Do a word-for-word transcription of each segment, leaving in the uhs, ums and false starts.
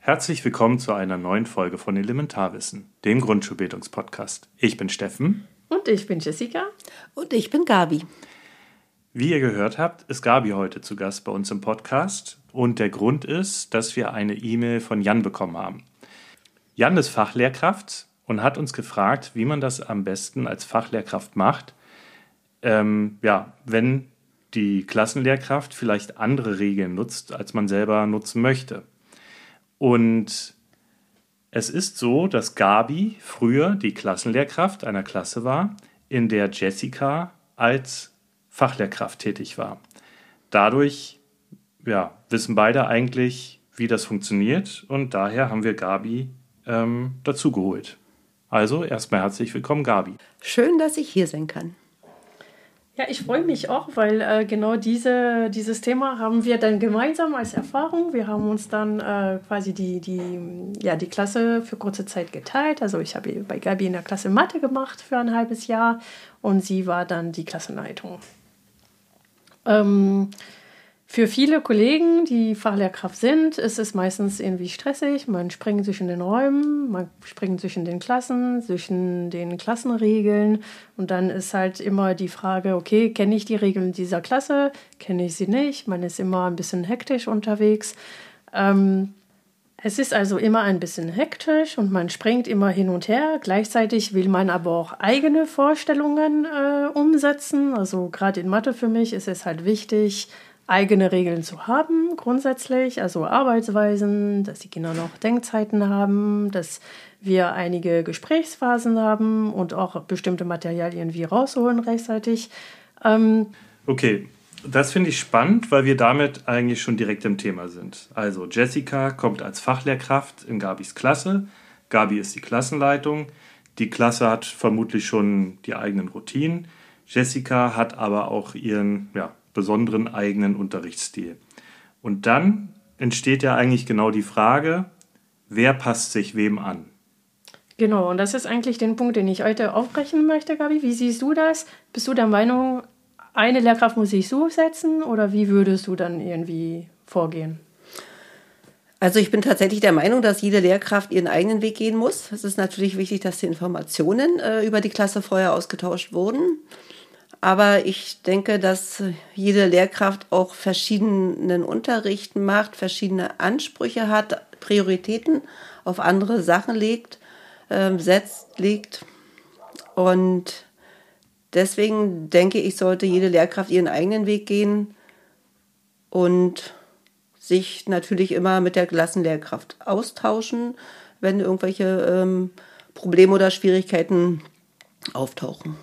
Herzlich willkommen zu einer neuen Folge von Elementarwissen, dem Grundschulbildungspodcast. Ich bin Steffen. Und ich bin Jessica. Und ich bin Gabi. Wie ihr gehört habt, ist Gabi heute zu Gast bei uns im Podcast. Und der Grund ist, dass wir eine E-Mail von Jan bekommen haben. Jan ist Fachlehrkraft und hat uns gefragt, wie man das am besten als Fachlehrkraft macht, ähm, ja, wenn die Klassenlehrkraft vielleicht andere Regeln nutzt, als man selber nutzen möchte. Und es ist so, dass Gabi früher die Klassenlehrkraft einer Klasse war, in der Jessica als Fachlehrkraft tätig war. Dadurch ja, wissen beide eigentlich, wie das funktioniert, und daher haben wir Gabi ähm, dazugeholt. Also erstmal herzlich willkommen, Gabi. Schön, dass ich hier sein kann. Ja, ich freue mich auch, weil äh, genau diese, dieses Thema haben wir dann gemeinsam als Erfahrung. Wir haben uns dann äh, quasi die, die, ja, die Klasse für kurze Zeit geteilt. Also ich habe bei Gabi in der Klasse Mathe gemacht für ein halbes Jahr und sie war dann die Klassenleitung. Ähm, Für viele Kollegen, die Fachlehrkraft sind, ist es meistens irgendwie stressig. Man springt zwischen den Räumen, man springt zwischen den Klassen, zwischen den Klassenregeln. Und dann ist halt immer die Frage, okay, kenne ich die Regeln dieser Klasse? Kenne ich sie nicht? Man ist immer ein bisschen hektisch unterwegs. Ähm, es ist also immer ein bisschen hektisch und man springt immer hin und her. Gleichzeitig will man aber auch eigene Vorstellungen äh, umsetzen. Also gerade in Mathe für mich ist es halt wichtig, eigene Regeln zu haben, grundsätzlich, also Arbeitsweisen, dass die Kinder noch Denkzeiten haben, dass wir einige Gesprächsphasen haben und auch bestimmte Materialien wie rausholen rechtzeitig. Ähm okay, das finde ich spannend, weil wir damit eigentlich schon direkt im Thema sind. Also Jessica kommt als Fachlehrkraft in Gabis Klasse, Gabi ist die Klassenleitung, die Klasse hat vermutlich schon die eigenen Routinen, Jessica hat aber auch ihren, ja, besonderen eigenen Unterrichtsstil. Und dann entsteht ja eigentlich genau die Frage, wer passt sich wem an? Genau, und das ist eigentlich den Punkt, den ich heute aufbrechen möchte, Gabi. Wie siehst du das? Bist du der Meinung, eine Lehrkraft muss sich so setzen oder wie würdest du dann irgendwie vorgehen? Also ich bin tatsächlich der Meinung, dass jede Lehrkraft ihren eigenen Weg gehen muss. Es ist natürlich wichtig, dass die Informationen äh, über die Klasse vorher ausgetauscht wurden. Aber ich denke, dass jede Lehrkraft auch verschiedenen Unterricht macht, verschiedene Ansprüche hat, Prioritäten auf andere Sachen legt, äh, setzt, legt. Und deswegen denke ich, sollte jede Lehrkraft ihren eigenen Weg gehen und sich natürlich immer mit der Klassenlehrkraft austauschen, wenn irgendwelche ähm, Probleme oder Schwierigkeiten auftauchen.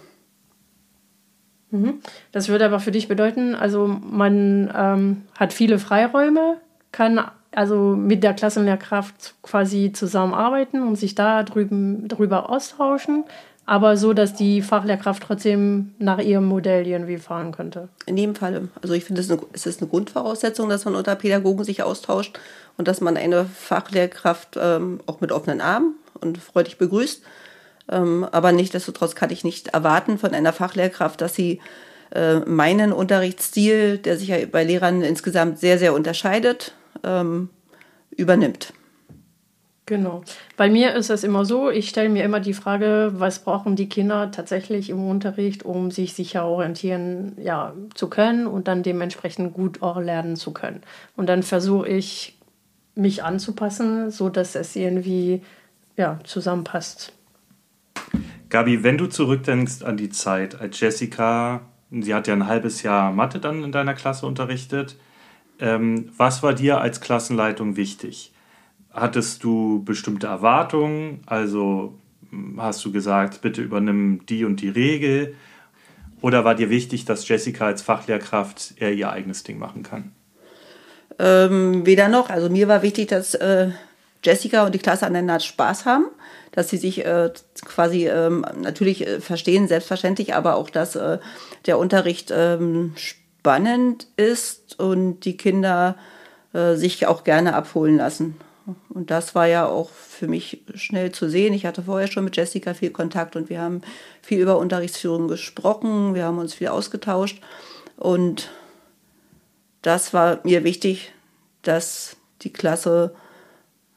Das würde aber für dich bedeuten, also man ähm, hat viele Freiräume, kann also mit der Klassenlehrkraft quasi zusammenarbeiten und sich da drüben, drüber austauschen, aber so, dass die Fachlehrkraft trotzdem nach ihrem Modell irgendwie fahren könnte. In jedem Fall. Also ich finde, es ist eine Grundvoraussetzung, dass man unter Pädagogen sich austauscht und dass man eine Fachlehrkraft ähm, auch mit offenen Armen und freudig begrüßt. Ähm, aber nichtsdestotrotz kann ich nicht erwarten von einer Fachlehrkraft, dass sie äh, meinen Unterrichtsstil, der sich ja bei Lehrern insgesamt sehr, sehr unterscheidet, ähm, übernimmt. Genau. Bei mir ist es immer so, ich stelle mir immer die Frage, was brauchen die Kinder tatsächlich im Unterricht, um sich sicher orientieren ja, zu können und dann dementsprechend gut auch lernen zu können. Und dann versuche ich, mich anzupassen, sodass es irgendwie ja, zusammenpasst. Gabi, wenn du zurückdenkst an die Zeit, als Jessica, sie hat ja ein halbes Jahr Mathe dann in deiner Klasse unterrichtet, ähm, was war dir als Klassenleitung wichtig? Hattest du bestimmte Erwartungen? Also hast du gesagt, bitte übernimm die und die Regel? Oder war dir wichtig, dass Jessica als Fachlehrkraft eher ihr eigenes Ding machen kann? Ähm, weder noch. Also mir war wichtig, dass äh, Jessica und die Klasse aneinander Spaß haben, dass sie sich äh, quasi ähm, natürlich äh, verstehen, selbstverständlich, aber auch, dass äh, der Unterricht ähm, spannend ist und die Kinder äh, sich auch gerne abholen lassen. Und das war ja auch für mich schnell zu sehen. Ich hatte vorher schon mit Jessica viel Kontakt und wir haben viel über Unterrichtsführung gesprochen, wir haben uns viel ausgetauscht und das war mir wichtig, dass die Klasse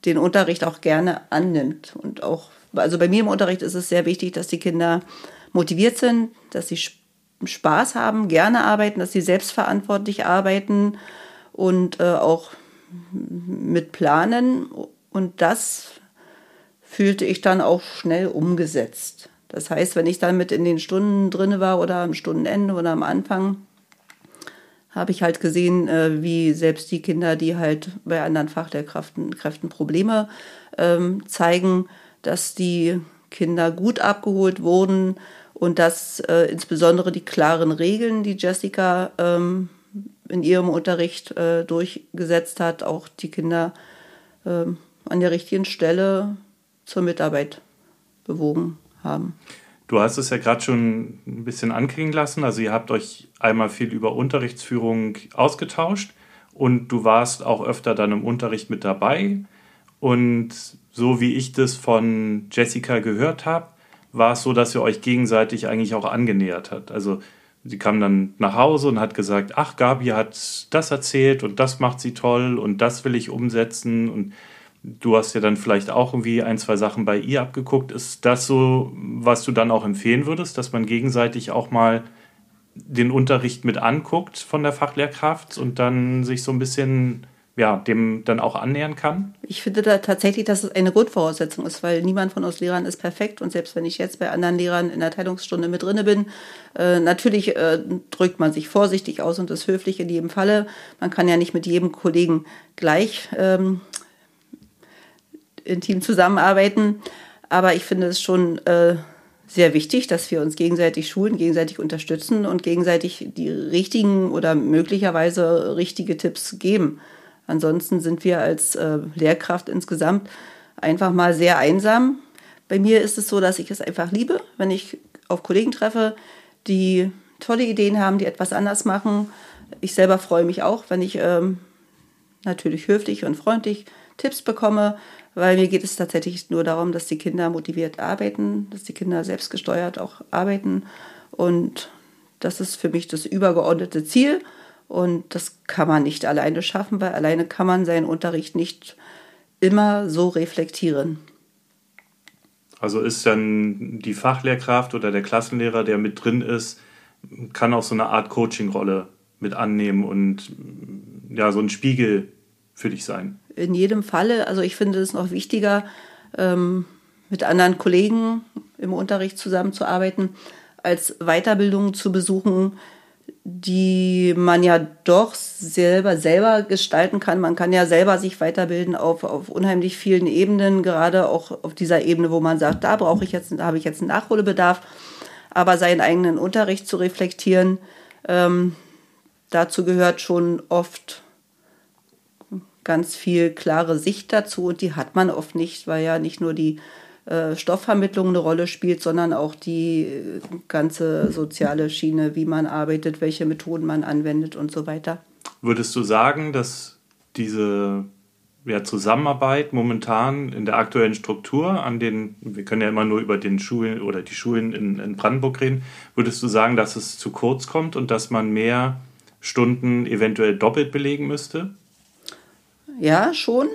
den Unterricht auch gerne annimmt. Und auch, also bei mir im Unterricht ist es sehr wichtig, dass die Kinder motiviert sind, dass sie Spaß haben, gerne arbeiten, dass sie selbstverantwortlich arbeiten und äh, auch mit planen. Und das fühlte ich dann auch schnell umgesetzt. Das heißt, wenn ich dann mit in den Stunden drin war oder am Stundenende oder am Anfang, habe ich halt gesehen, äh, wie selbst die Kinder, die halt bei anderen Fachlehrkräften Kräften Probleme ähm, zeigen, dass die Kinder gut abgeholt wurden und dass äh, insbesondere die klaren Regeln, die Jessica ähm, in ihrem Unterricht äh, durchgesetzt hat, auch die Kinder äh, an der richtigen Stelle zur Mitarbeit bewogen haben. Du hast es ja gerade schon ein bisschen anklingen lassen. Also ihr habt euch einmal viel über Unterrichtsführung ausgetauscht und du warst auch öfter dann im Unterricht mit dabei. Und so wie ich das von Jessica gehört habe, war es so, dass ihr euch gegenseitig eigentlich auch angenähert habt. Also sie kam dann nach Hause und hat gesagt, ach, Gabi hat das erzählt und das macht sie toll und das will ich umsetzen. Und du hast ja dann vielleicht auch irgendwie ein, zwei Sachen bei ihr abgeguckt. Ist das so, was du dann auch empfehlen würdest, dass man gegenseitig auch mal den Unterricht mit anguckt von der Fachlehrkraft und dann sich so ein bisschen, ja, dem dann auch annähern kann? Ich finde da tatsächlich, dass es eine Grundvoraussetzung ist, weil niemand von uns Lehrern ist perfekt. Und selbst wenn ich jetzt bei anderen Lehrern in der Teilungsstunde mit drinne bin, äh, natürlich äh, drückt man sich vorsichtig aus und ist höflich in jedem Falle. Man kann ja nicht mit jedem Kollegen gleich ähm, intim zusammenarbeiten. Aber ich finde es schon äh, sehr wichtig, dass wir uns gegenseitig schulen, gegenseitig unterstützen und gegenseitig die richtigen oder möglicherweise richtige Tipps geben. Ansonsten sind wir als äh, Lehrkraft insgesamt einfach mal sehr einsam. Bei mir ist es so, dass ich es einfach liebe, wenn ich auf Kollegen treffe, die tolle Ideen haben, die etwas anders machen. Ich selber freue mich auch, wenn ich ähm, natürlich höflich und freundlich Tipps bekomme, weil mir geht es tatsächlich nur darum, dass die Kinder motiviert arbeiten, dass die Kinder selbstgesteuert auch arbeiten. Und das ist für mich das übergeordnete Ziel. Und das kann man nicht alleine schaffen, weil alleine kann man seinen Unterricht nicht immer so reflektieren. Also ist dann die Fachlehrkraft oder der Klassenlehrer, der mit drin ist, kann auch so eine Art Coaching-Rolle mit annehmen und ja, so ein Spiegel für dich sein? In jedem Falle. Also ich finde es noch wichtiger, ähm, mit anderen Kollegen im Unterricht zusammenzuarbeiten, als Weiterbildungen zu besuchen, die man ja doch selber, selber gestalten kann. Man kann ja selber sich weiterbilden auf, auf unheimlich vielen Ebenen, gerade auch auf dieser Ebene, wo man sagt, da brauche ich jetzt, da habe ich jetzt einen Nachholbedarf. Aber seinen eigenen Unterricht zu reflektieren, ähm, dazu gehört schon oft ganz viel klare Sicht dazu und die hat man oft nicht, weil ja nicht nur die äh, Stoffvermittlung eine Rolle spielt, sondern auch die ganze soziale Schiene, wie man arbeitet, welche Methoden man anwendet und so weiter. Würdest du sagen, dass diese ja, Zusammenarbeit momentan in der aktuellen Struktur an den, wir können ja immer nur über den Schulen oder die Schulen in, in Brandenburg reden, würdest du sagen, dass es zu kurz kommt und dass man mehr Stunden eventuell doppelt belegen müsste? Ja, schon.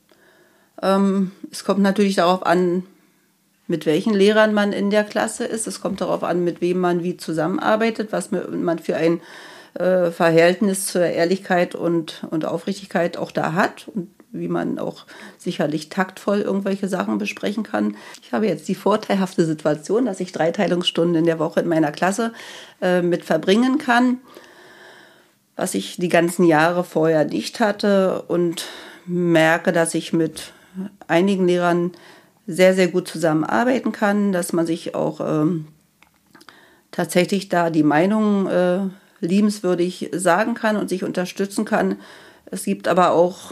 Ähm, es kommt natürlich darauf an, mit welchen Lehrern man in der Klasse ist. Es kommt darauf an, mit wem man wie zusammenarbeitet, was man für ein äh, Verhältnis zur Ehrlichkeit und, und Aufrichtigkeit auch da hat und wie man auch sicherlich taktvoll irgendwelche Sachen besprechen kann. Ich habe jetzt die vorteilhafte Situation, dass ich drei Teilungsstunden in der Woche in meiner Klasse äh, mit verbringen kann, was ich die ganzen Jahre vorher nicht hatte und merke, dass ich mit einigen Lehrern sehr, sehr gut zusammenarbeiten kann, dass man sich auch ähm, tatsächlich da die Meinung äh, liebenswürdig sagen kann und sich unterstützen kann. Es gibt aber auch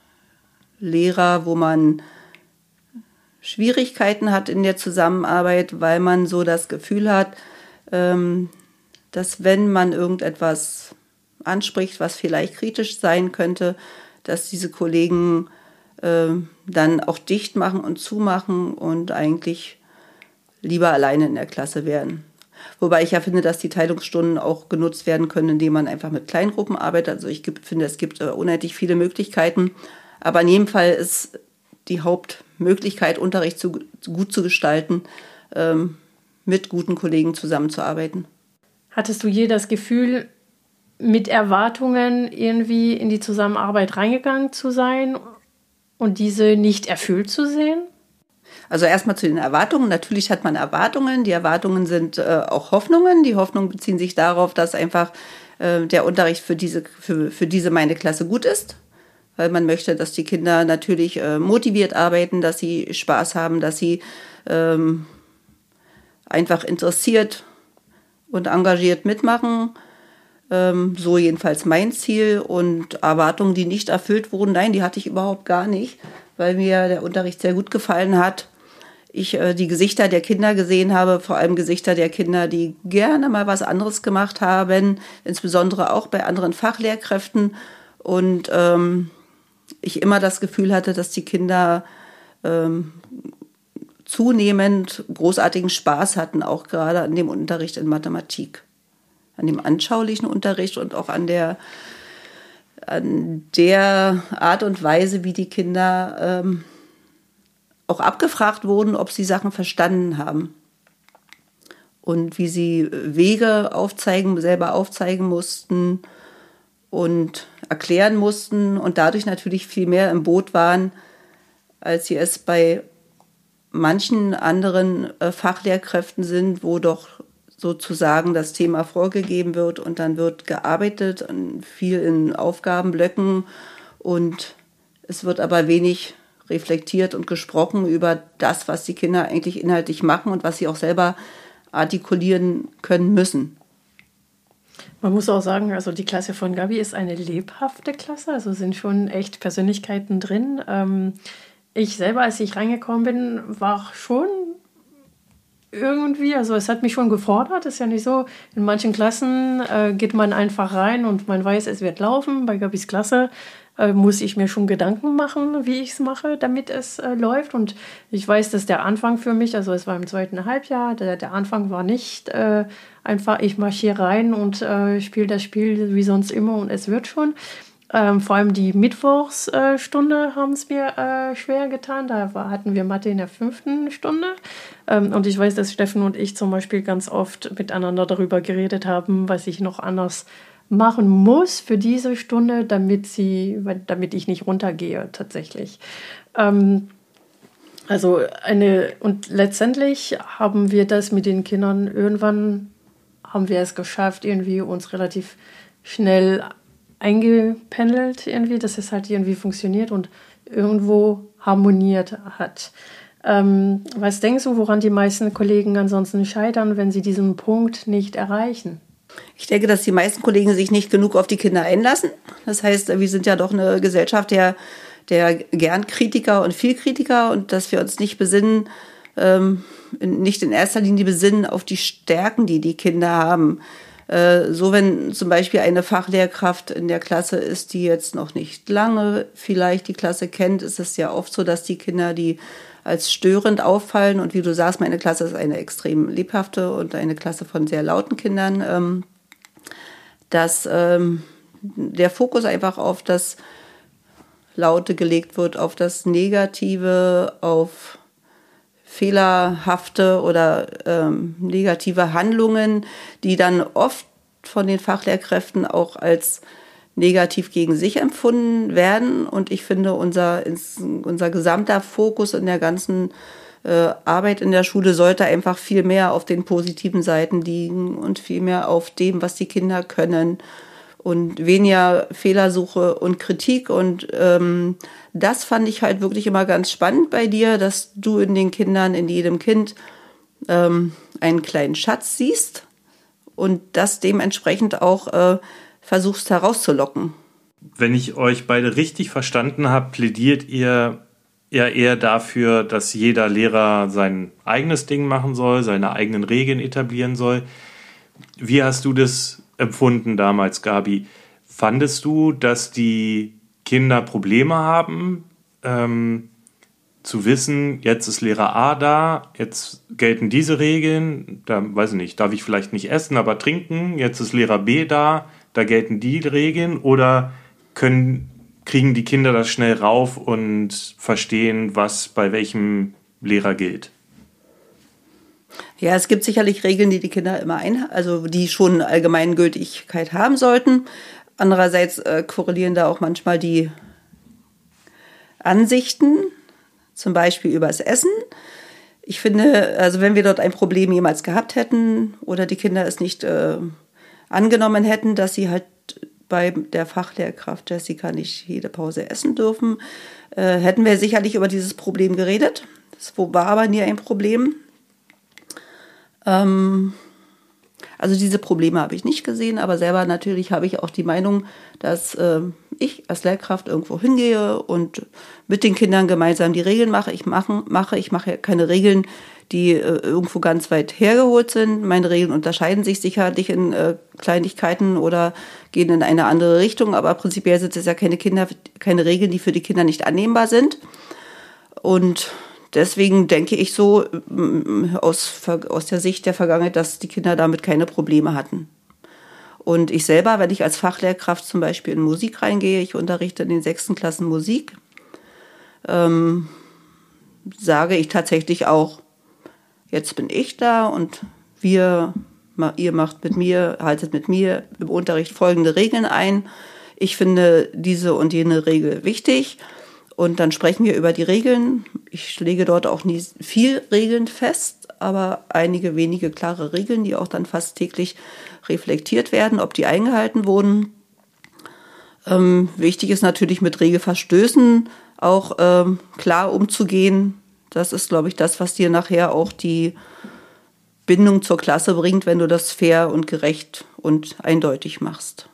Lehrer, wo man Schwierigkeiten hat in der Zusammenarbeit, weil man so das Gefühl hat, ähm, dass wenn man irgendetwas anspricht, was vielleicht kritisch sein könnte, dass diese Kollegen äh, dann auch dicht machen und zumachen und eigentlich lieber alleine in der Klasse wären. Wobei ich ja finde, dass die Teilungsstunden auch genutzt werden können, indem man einfach mit Kleingruppen arbeitet. Also ich finde, es gibt äh, unendlich viele Möglichkeiten. Aber in jedem Fall ist die Hauptmöglichkeit, Unterricht zu, gut zu gestalten, ähm, mit guten Kollegen zusammenzuarbeiten. Hattest du je das Gefühl, mit Erwartungen irgendwie in die Zusammenarbeit reingegangen zu sein und diese nicht erfüllt zu sehen? Also erstmal zu den Erwartungen. Natürlich hat man Erwartungen. Die Erwartungen sind äh, auch Hoffnungen. Die Hoffnungen beziehen sich darauf, dass einfach äh, der Unterricht für diese, für, für diese meine Klasse gut ist. Weil man möchte, dass die Kinder natürlich äh, motiviert arbeiten, dass sie Spaß haben, dass sie ähm, einfach interessiert und engagiert mitmachen. Ähm, so jedenfalls mein Ziel. Und Erwartungen, die nicht erfüllt wurden, nein, die hatte ich überhaupt gar nicht, weil mir der Unterricht sehr gut gefallen hat. Ich äh, die Gesichter der Kinder gesehen habe, vor allem Gesichter der Kinder, die gerne mal was anderes gemacht haben, insbesondere auch bei anderen Fachlehrkräften. Und ähm, ich immer das Gefühl hatte, dass die Kinder ähm, zunehmend großartigen Spaß hatten, auch gerade an dem Unterricht in Mathematik, an dem anschaulichen Unterricht und auch an der, an der Art und Weise, wie die Kinder ähm, auch abgefragt wurden, ob sie Sachen verstanden haben und wie sie Wege aufzeigen, selber aufzeigen mussten und erklären mussten und dadurch natürlich viel mehr im Boot waren, als sie es bei manchen anderen äh, Fachlehrkräften sind, wo doch sozusagen das Thema vorgegeben wird und dann wird gearbeitet und viel in Aufgabenblöcken und es wird aber wenig reflektiert und gesprochen über das, was die Kinder eigentlich inhaltlich machen und was sie auch selber artikulieren können müssen. Man muss auch sagen, also die Klasse von Gabi ist eine lebhafte Klasse, also sind schon echt Persönlichkeiten drin. Ähm, ich selber, als ich reingekommen bin, war schon irgendwie, also es hat mich schon gefordert, ist ja nicht so, in manchen Klassen äh, geht man einfach rein und man weiß, es wird laufen. Bei Gabis Klasse äh, muss ich mir schon Gedanken machen, wie ich es mache, damit es äh, läuft. Und ich weiß, dass der Anfang für mich, also es war im zweiten Halbjahr, der, der Anfang war nicht äh, einfach, ich marschiere rein und äh, spiele das Spiel wie sonst immer und es wird schon. Ähm, vor allem die Mittwochsstunde haben es mir äh, schwer getan. Da war, hatten wir Mathe in der fünften Stunde. Ähm, und ich weiß, dass Steffen und ich zum Beispiel ganz oft miteinander darüber geredet haben, was ich noch anders machen muss für diese Stunde, damit, sie, damit ich nicht runtergehe tatsächlich. Ähm, also eine, und letztendlich haben wir das mit den Kindern, irgendwann haben wir es geschafft, irgendwie uns relativ schnell eingependelt irgendwie, dass es halt irgendwie funktioniert und irgendwo harmoniert hat. Ähm, was denkst du, woran die meisten Kollegen ansonsten scheitern, wenn sie diesen Punkt nicht erreichen? Ich denke, dass die meisten Kollegen sich nicht genug auf die Kinder einlassen. Das heißt, wir sind ja doch eine Gesellschaft der, der gern Kritiker und viel Kritiker und dass wir uns nicht besinnen, ähm, nicht in erster Linie besinnen auf die Stärken, die die Kinder haben. So, wenn zum Beispiel eine Fachlehrkraft in der Klasse ist, die jetzt noch nicht lange vielleicht die Klasse kennt, ist es ja oft so, dass die Kinder, die als störend auffallen, und wie du sagst, meine Klasse ist eine extrem lebhafte und eine Klasse von sehr lauten Kindern, dass der Fokus einfach auf das Laute gelegt wird, auf das Negative, auf fehlerhafte oder ähm, negative Handlungen, die dann oft von den Fachlehrkräften auch als negativ gegen sich empfunden werden. Und ich finde, unser, unser gesamter Fokus in der ganzen äh, Arbeit in der Schule sollte einfach viel mehr auf den positiven Seiten liegen und viel mehr auf dem, was die Kinder können. Und weniger Fehlersuche und Kritik. Und ähm, das fand ich halt wirklich immer ganz spannend bei dir, dass du in den Kindern, in jedem Kind ähm, einen kleinen Schatz siehst und das dementsprechend auch äh, versuchst herauszulocken. Wenn ich euch beide richtig verstanden habe, plädiert ihr ja eher dafür, dass jeder Lehrer sein eigenes Ding machen soll, seine eigenen Regeln etablieren soll. Wie hast du das empfunden damals, Gabi? Fandest du, dass die Kinder Probleme haben, ähm, zu wissen, jetzt ist Lehrer A da, jetzt gelten diese Regeln, da weiß ich nicht, darf ich vielleicht nicht essen, aber trinken, jetzt ist Lehrer B da, da gelten die Regeln, oder können, kriegen die Kinder das schnell rauf und verstehen, was bei welchem Lehrer gilt? Ja, es gibt sicherlich Regeln, die die Kinder immer ein, also die schon Allgemeingültigkeit haben sollten. Andererseits äh, korrelieren da auch manchmal die Ansichten, zum Beispiel übers Essen. Ich finde, also wenn wir dort ein Problem jemals gehabt hätten oder die Kinder es nicht äh, angenommen hätten, dass sie halt bei der Fachlehrkraft Jessica nicht jede Pause essen dürfen, äh, hätten wir sicherlich über dieses Problem geredet. Das war aber nie ein Problem. Ähm, also diese Probleme habe ich nicht gesehen, aber selber natürlich habe ich auch die Meinung, dass äh, ich als Lehrkraft irgendwo hingehe und mit den Kindern gemeinsam die Regeln mache. Ich mache, mache, ich mache keine Regeln, die äh, irgendwo ganz weit hergeholt sind. Meine Regeln unterscheiden sich sicherlich in äh, Kleinigkeiten oder gehen in eine andere Richtung, aber prinzipiell sind es ja keine Kinder, keine Regeln, die für die Kinder nicht annehmbar sind. Und deswegen denke ich so aus, aus der Sicht der Vergangenheit, dass die Kinder damit keine Probleme hatten. Und ich selber, wenn ich als Fachlehrkraft zum Beispiel in Musik reingehe, ich unterrichte in den sechsten Klassen Musik, ähm, sage ich tatsächlich auch, jetzt bin ich da und wir, ihr macht mit mir, haltet mit mir im Unterricht folgende Regeln ein. Ich finde diese und jene Regel wichtig. Und dann sprechen wir über die Regeln. Ich lege dort auch nie viel Regeln fest, aber einige wenige klare Regeln, die auch dann fast täglich reflektiert werden, ob die eingehalten wurden. Ähm, wichtig ist natürlich mit Regelverstößen auch ähm, klar umzugehen. Das ist, glaube ich, das, was dir nachher auch die Bindung zur Klasse bringt, wenn du das fair und gerecht und eindeutig machst.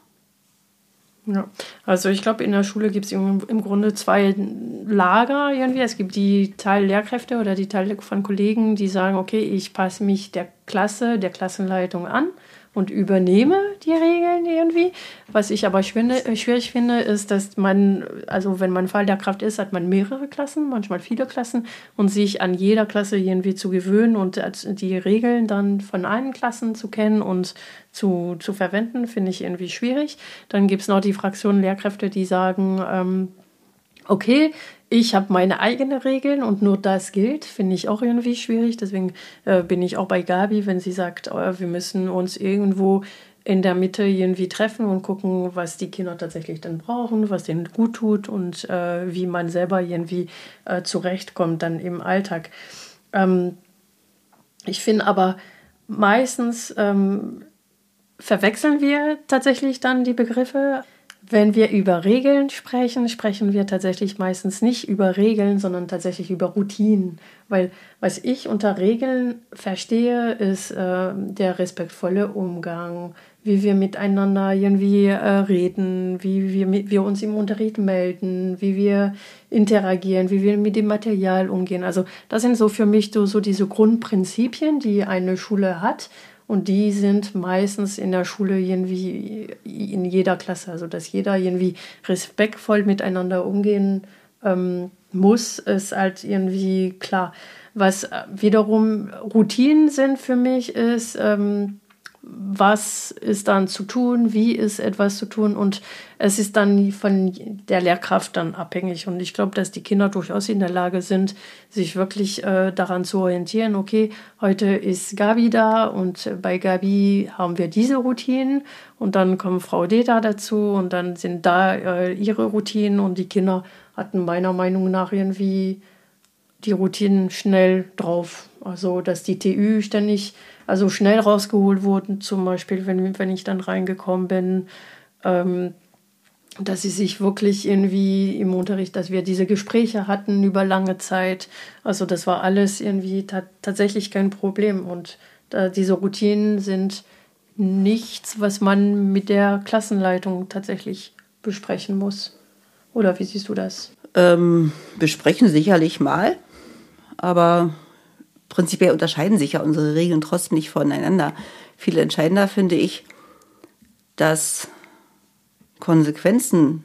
Ja, also ich glaube, in der Schule gibt es im, im Grunde zwei Lager irgendwie. Es gibt die Teillehrkräfte oder die Teil von Kollegen, die sagen, okay, ich passe mich der Klasse, der Klassenleitung an und übernehme die Regeln irgendwie. Was ich aber finde, schwierig finde, ist, dass man, also wenn man Fachlehrkraft ist, hat man mehrere Klassen, manchmal viele Klassen und sich an jeder Klasse irgendwie zu gewöhnen und die Regeln dann von allen Klassen zu kennen und zu, zu verwenden, finde ich irgendwie schwierig. Dann gibt es noch die Fraktion Lehrkräfte, die sagen, ähm, okay, ich habe meine eigenen Regeln und nur das gilt, finde ich auch irgendwie schwierig. Deswegen äh, bin ich auch bei Gabi, wenn sie sagt, oh, wir müssen uns irgendwo in der Mitte irgendwie treffen und gucken, was die Kinder tatsächlich dann brauchen, was denen gut tut und äh, wie man selber irgendwie äh, zurechtkommt dann im Alltag. Ähm, ich finde aber meistens ähm, verwechseln wir tatsächlich dann die Begriffe. Wenn wir über Regeln sprechen, sprechen wir tatsächlich meistens nicht über Regeln, sondern tatsächlich über Routinen. Weil was ich unter Regeln verstehe, ist äh, der respektvolle Umgang, wie wir miteinander irgendwie äh, reden, wie wir, mit, wir uns im Unterricht melden, wie wir interagieren, wie wir mit dem Material umgehen. Also das sind so für mich so, so diese Grundprinzipien, die eine Schule hat. Und die sind meistens in der Schule irgendwie in jeder Klasse. Also dass jeder irgendwie respektvoll miteinander umgehen ähm, muss, ist halt irgendwie klar. Was wiederum Routinen sind für mich ist, ähm, was ist dann zu tun, wie ist etwas zu tun und es ist dann von der Lehrkraft dann abhängig und ich glaube, dass die Kinder durchaus in der Lage sind, sich wirklich äh, daran zu orientieren, okay, heute ist Gabi da und bei Gabi haben wir diese Routinen und dann kommt Frau Deta dazu und dann sind da äh, ihre Routinen und die Kinder hatten meiner Meinung nach irgendwie die Routinen schnell drauf, also dass die T Ü ständig also schnell rausgeholt wurden, zum Beispiel, wenn, wenn ich dann reingekommen bin, ähm, dass sie sich wirklich irgendwie im Unterricht, dass wir diese Gespräche hatten über lange Zeit. Also das war alles irgendwie ta- tatsächlich kein Problem. Und äh, diese Routinen sind nichts, was man mit der Klassenleitung tatsächlich besprechen muss. Oder wie siehst du das? Ähm, besprechen sicherlich mal, aber prinzipiell unterscheiden sich ja unsere Regeln trotzdem nicht voneinander. Viel entscheidender finde ich, dass Konsequenzen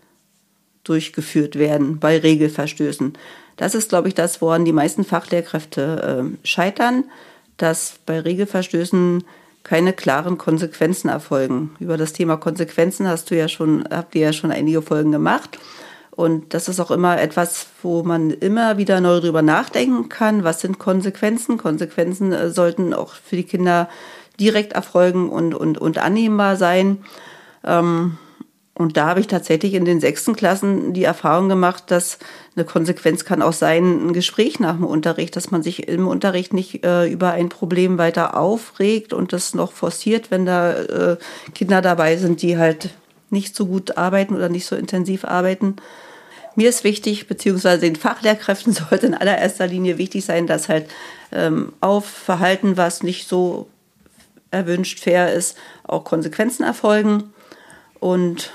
durchgeführt werden bei Regelverstößen. Das ist, glaube ich, das, woran die meisten Fachlehrkräfte äh, scheitern, dass bei Regelverstößen keine klaren Konsequenzen erfolgen. Über das Thema Konsequenzen hast du ja schon, habt ihr ja schon einige Folgen gemacht. Und das ist auch immer etwas, wo man immer wieder neu drüber nachdenken kann. Was sind Konsequenzen? Konsequenzen äh, sollten auch für die Kinder direkt erfolgen und, und, und annehmbar sein. Ähm, und da habe ich tatsächlich in den sechsten Klassen die Erfahrung gemacht, dass eine Konsequenz kann auch sein, ein Gespräch nach dem Unterricht, dass man sich im Unterricht nicht äh, über ein Problem weiter aufregt und das noch forciert, wenn da äh, Kinder dabei sind, die halt nicht so gut arbeiten oder nicht so intensiv arbeiten. Mir ist wichtig, beziehungsweise den Fachlehrkräften sollte in allererster Linie wichtig sein, dass halt ähm, auf Verhalten, was nicht so erwünscht, fair ist, auch Konsequenzen erfolgen. Und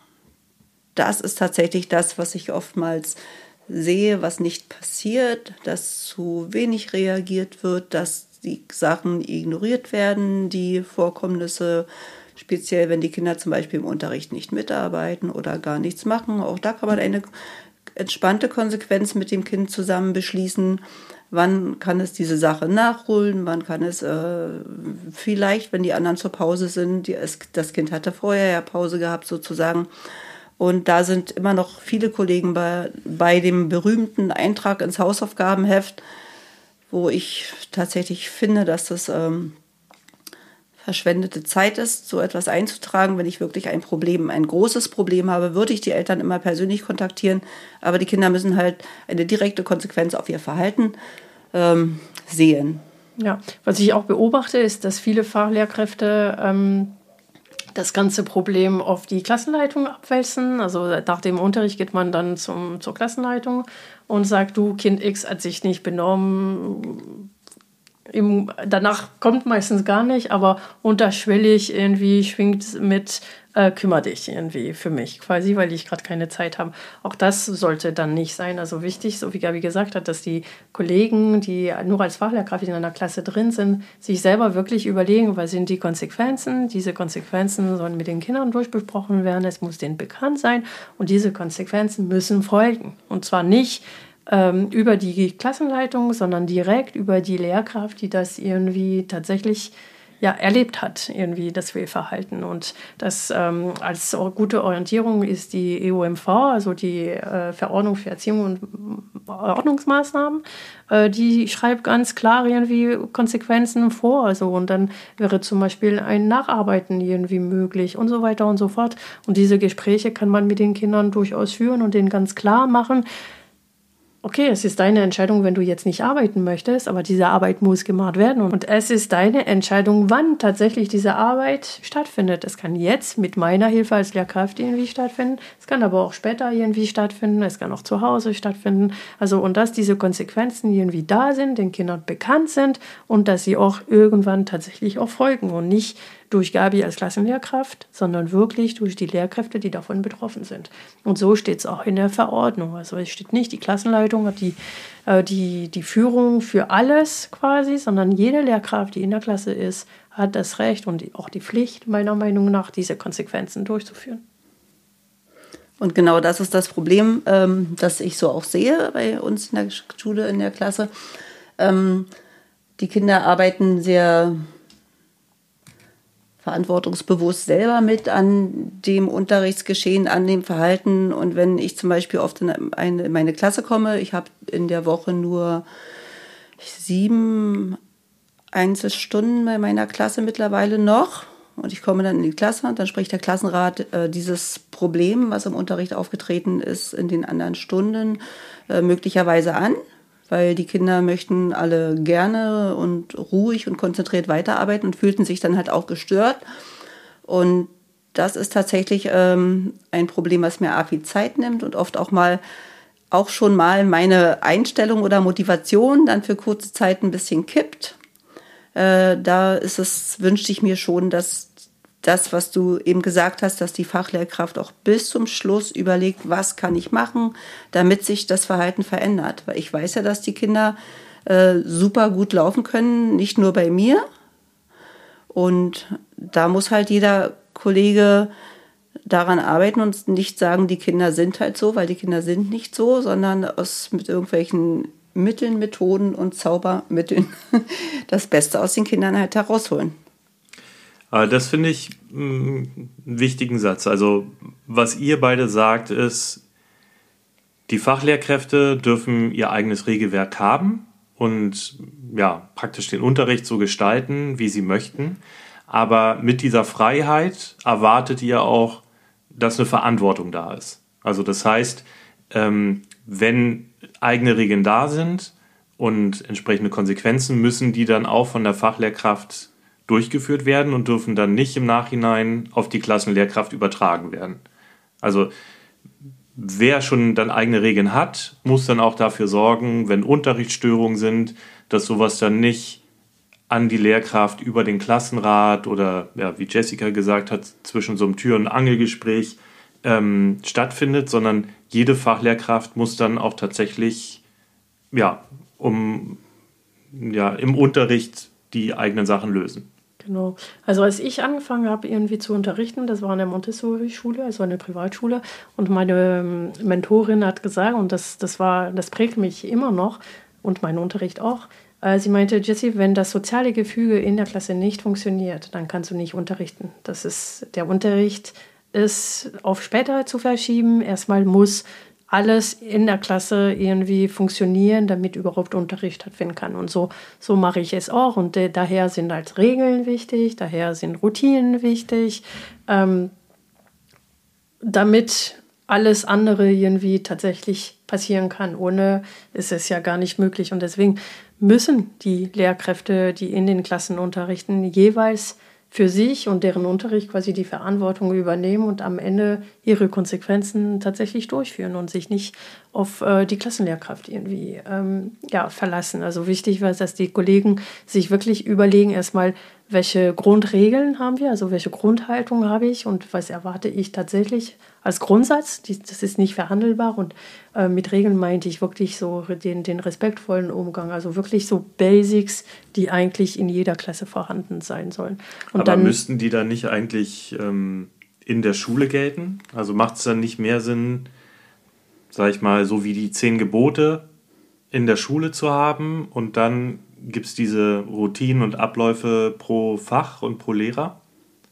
das ist tatsächlich das, was ich oftmals sehe, was nicht passiert, dass zu wenig reagiert wird, dass die Sachen ignoriert werden, die Vorkommnisse, speziell wenn die Kinder zum Beispiel im Unterricht nicht mitarbeiten oder gar nichts machen. Auch da kann man eine entspannte Konsequenz mit dem Kind zusammen beschließen. Wann kann es diese Sache nachholen? Wann kann es äh, vielleicht, wenn die anderen zur Pause sind, die, es, das Kind hatte vorher ja Pause gehabt sozusagen. Und da sind immer noch viele Kollegen bei, bei dem berühmten Eintrag ins Hausaufgabenheft, wo ich tatsächlich finde, dass das ähm, verschwendete Zeit ist, so etwas einzutragen. Wenn ich wirklich ein Problem, ein großes Problem habe, würde ich die Eltern immer persönlich kontaktieren. Aber die Kinder müssen halt eine direkte Konsequenz auf ihr Verhalten ähm, sehen. Ja, was ich auch beobachte, ist, dass viele Fachlehrkräfte ähm, das ganze Problem auf die Klassenleitung abwälzen. Also nach dem Unterricht geht man dann zum, zur Klassenleitung und sagt, du, Kind X hat sich nicht benommen. Im, danach kommt meistens gar nicht, aber unterschwellig irgendwie schwingt mit, äh, kümmere dich irgendwie für mich, quasi, weil ich gerade keine Zeit habe. Auch das sollte dann nicht sein. Also wichtig, so wie Gabi gesagt hat, dass die Kollegen, die nur als Fachlehrkraft in einer Klasse drin sind, sich selber wirklich überlegen, was sind die Konsequenzen. Diese Konsequenzen sollen mit den Kindern durchbesprochen werden. Es muss denen bekannt sein und diese Konsequenzen müssen folgen. Und zwar nicht über die Klassenleitung, sondern direkt über die Lehrkraft, die das irgendwie tatsächlich ja, erlebt hat, irgendwie das Fehlverhalten. Und das ähm, als gute Orientierung ist die E O M V, also die äh, Verordnung für Erziehung und Ordnungsmaßnahmen, äh, die schreibt ganz klar irgendwie Konsequenzen vor. Also, und dann wäre zum Beispiel ein Nacharbeiten irgendwie möglich und so weiter und so fort. Und diese Gespräche kann man mit den Kindern durchaus führen und denen ganz klar machen, okay, es ist deine Entscheidung, wenn du jetzt nicht arbeiten möchtest, aber diese Arbeit muss gemacht werden. Und es ist deine Entscheidung, wann tatsächlich diese Arbeit stattfindet. Es kann jetzt mit meiner Hilfe als Lehrkraft irgendwie stattfinden. Es kann aber auch später irgendwie stattfinden. Es kann auch zu Hause stattfinden. Also, und dass diese Konsequenzen irgendwie da sind, den Kindern bekannt sind und dass sie auch irgendwann tatsächlich auch folgen und nicht durch Gabi als Klassenlehrkraft, sondern wirklich durch die Lehrkräfte, die davon betroffen sind. Und so steht es auch in der Verordnung. Also es steht nicht, die Klassenleitung hat die, äh, die, die Führung für alles quasi, sondern jede Lehrkraft, die in der Klasse ist, hat das Recht und die, auch die Pflicht, meiner Meinung nach, diese Konsequenzen durchzuführen. Und genau das ist das Problem, ähm, das ich so auch sehe bei uns in der Schule, in der Klasse. Ähm, die Kinder arbeiten sehr verantwortungsbewusst selber mit an dem Unterrichtsgeschehen, an dem Verhalten. Und wenn ich zum Beispiel oft in, eine, in meine Klasse komme, ich habe in der Woche nur sieben Einzelstunden bei meiner Klasse mittlerweile noch. Und ich komme dann in die Klasse und dann spricht der Klassenrat äh, dieses Problem, was im Unterricht aufgetreten ist, in den anderen Stunden äh, möglicherweise an. Weil die Kinder möchten alle gerne und ruhig und konzentriert weiterarbeiten und fühlten sich dann halt auch gestört. Und das ist tatsächlich ähm, ein Problem, was mir arg viel Zeit nimmt und oft auch mal auch schon mal meine Einstellung oder Motivation dann für kurze Zeit ein bisschen kippt. Äh, da ist es, wünschte ich mir schon, dass das, was du eben gesagt hast, dass die Fachlehrkraft auch bis zum Schluss überlegt, was kann ich machen, damit sich das Verhalten verändert. Weil ich weiß ja, dass die Kinder äh, super gut laufen können, nicht nur bei mir. Und da muss halt jeder Kollege daran arbeiten und nicht sagen, die Kinder sind halt so, weil die Kinder sind nicht so, sondern aus, mit irgendwelchen Mitteln, Methoden und Zaubermitteln das Beste aus den Kindern halt herausholen. Aber das finde ich mh, einen wichtigen Satz. Also was ihr beide sagt ist, die Fachlehrkräfte dürfen ihr eigenes Regelwerk haben und ja, praktisch den Unterricht so gestalten, wie sie möchten. Aber mit dieser Freiheit erwartet ihr auch, dass eine Verantwortung da ist. Also das heißt, ähm, wenn eigene Regeln da sind und entsprechende Konsequenzen, müssen die dann auch von der Fachlehrkraft durchgeführt werden und dürfen dann nicht im Nachhinein auf die Klassenlehrkraft übertragen werden. Also wer schon dann eigene Regeln hat, muss dann auch dafür sorgen, wenn Unterrichtsstörungen sind, dass sowas dann nicht an die Lehrkraft über den Klassenrat oder, ja, wie Jessica gesagt hat, zwischen so einem Tür- und Angelgespräch ähm, stattfindet, sondern jede Fachlehrkraft muss dann auch tatsächlich ja, um, ja, im Unterricht die eigenen Sachen lösen. Genau. Also als ich angefangen habe, irgendwie zu unterrichten, das war eine Montessori-Schule, also eine Privatschule, und meine Mentorin hat gesagt, und das, das war, das prägt mich immer noch und mein Unterricht auch, äh, sie meinte, Jessie, wenn das soziale Gefüge in der Klasse nicht funktioniert, dann kannst du nicht unterrichten. Das ist, der Unterricht ist auf später zu verschieben. Erstmal muss alles in der Klasse irgendwie funktionieren, damit überhaupt Unterricht stattfinden kann. Und so, so mache ich es auch. Und äh, daher sind halt Regeln wichtig, daher sind Routinen wichtig, ähm, damit alles andere irgendwie tatsächlich passieren kann. Ohne ist es ja gar nicht möglich. Und deswegen müssen die Lehrkräfte, die in den Klassen unterrichten, jeweils für sich und deren Unterricht quasi die Verantwortung übernehmen und am Ende ihre Konsequenzen tatsächlich durchführen und sich nicht auf äh, die Klassenlehrkraft irgendwie ähm, ja, verlassen. Also wichtig war es, dass die Kollegen sich wirklich überlegen, erstmal, welche Grundregeln haben wir, also welche Grundhaltung habe ich und was erwarte ich tatsächlich als Grundsatz. Die, das ist nicht verhandelbar und äh, mit Regeln meinte ich wirklich so den, den respektvollen Umgang, also wirklich so Basics, die eigentlich in jeder Klasse vorhanden sein sollen. Und Aber dann, müssten die dann nicht eigentlich ähm, in der Schule gelten? Also macht es dann nicht mehr Sinn, sag ich mal, so wie die zehn Gebote in der Schule zu haben und dann gibt es diese Routinen und Abläufe pro Fach und pro Lehrer?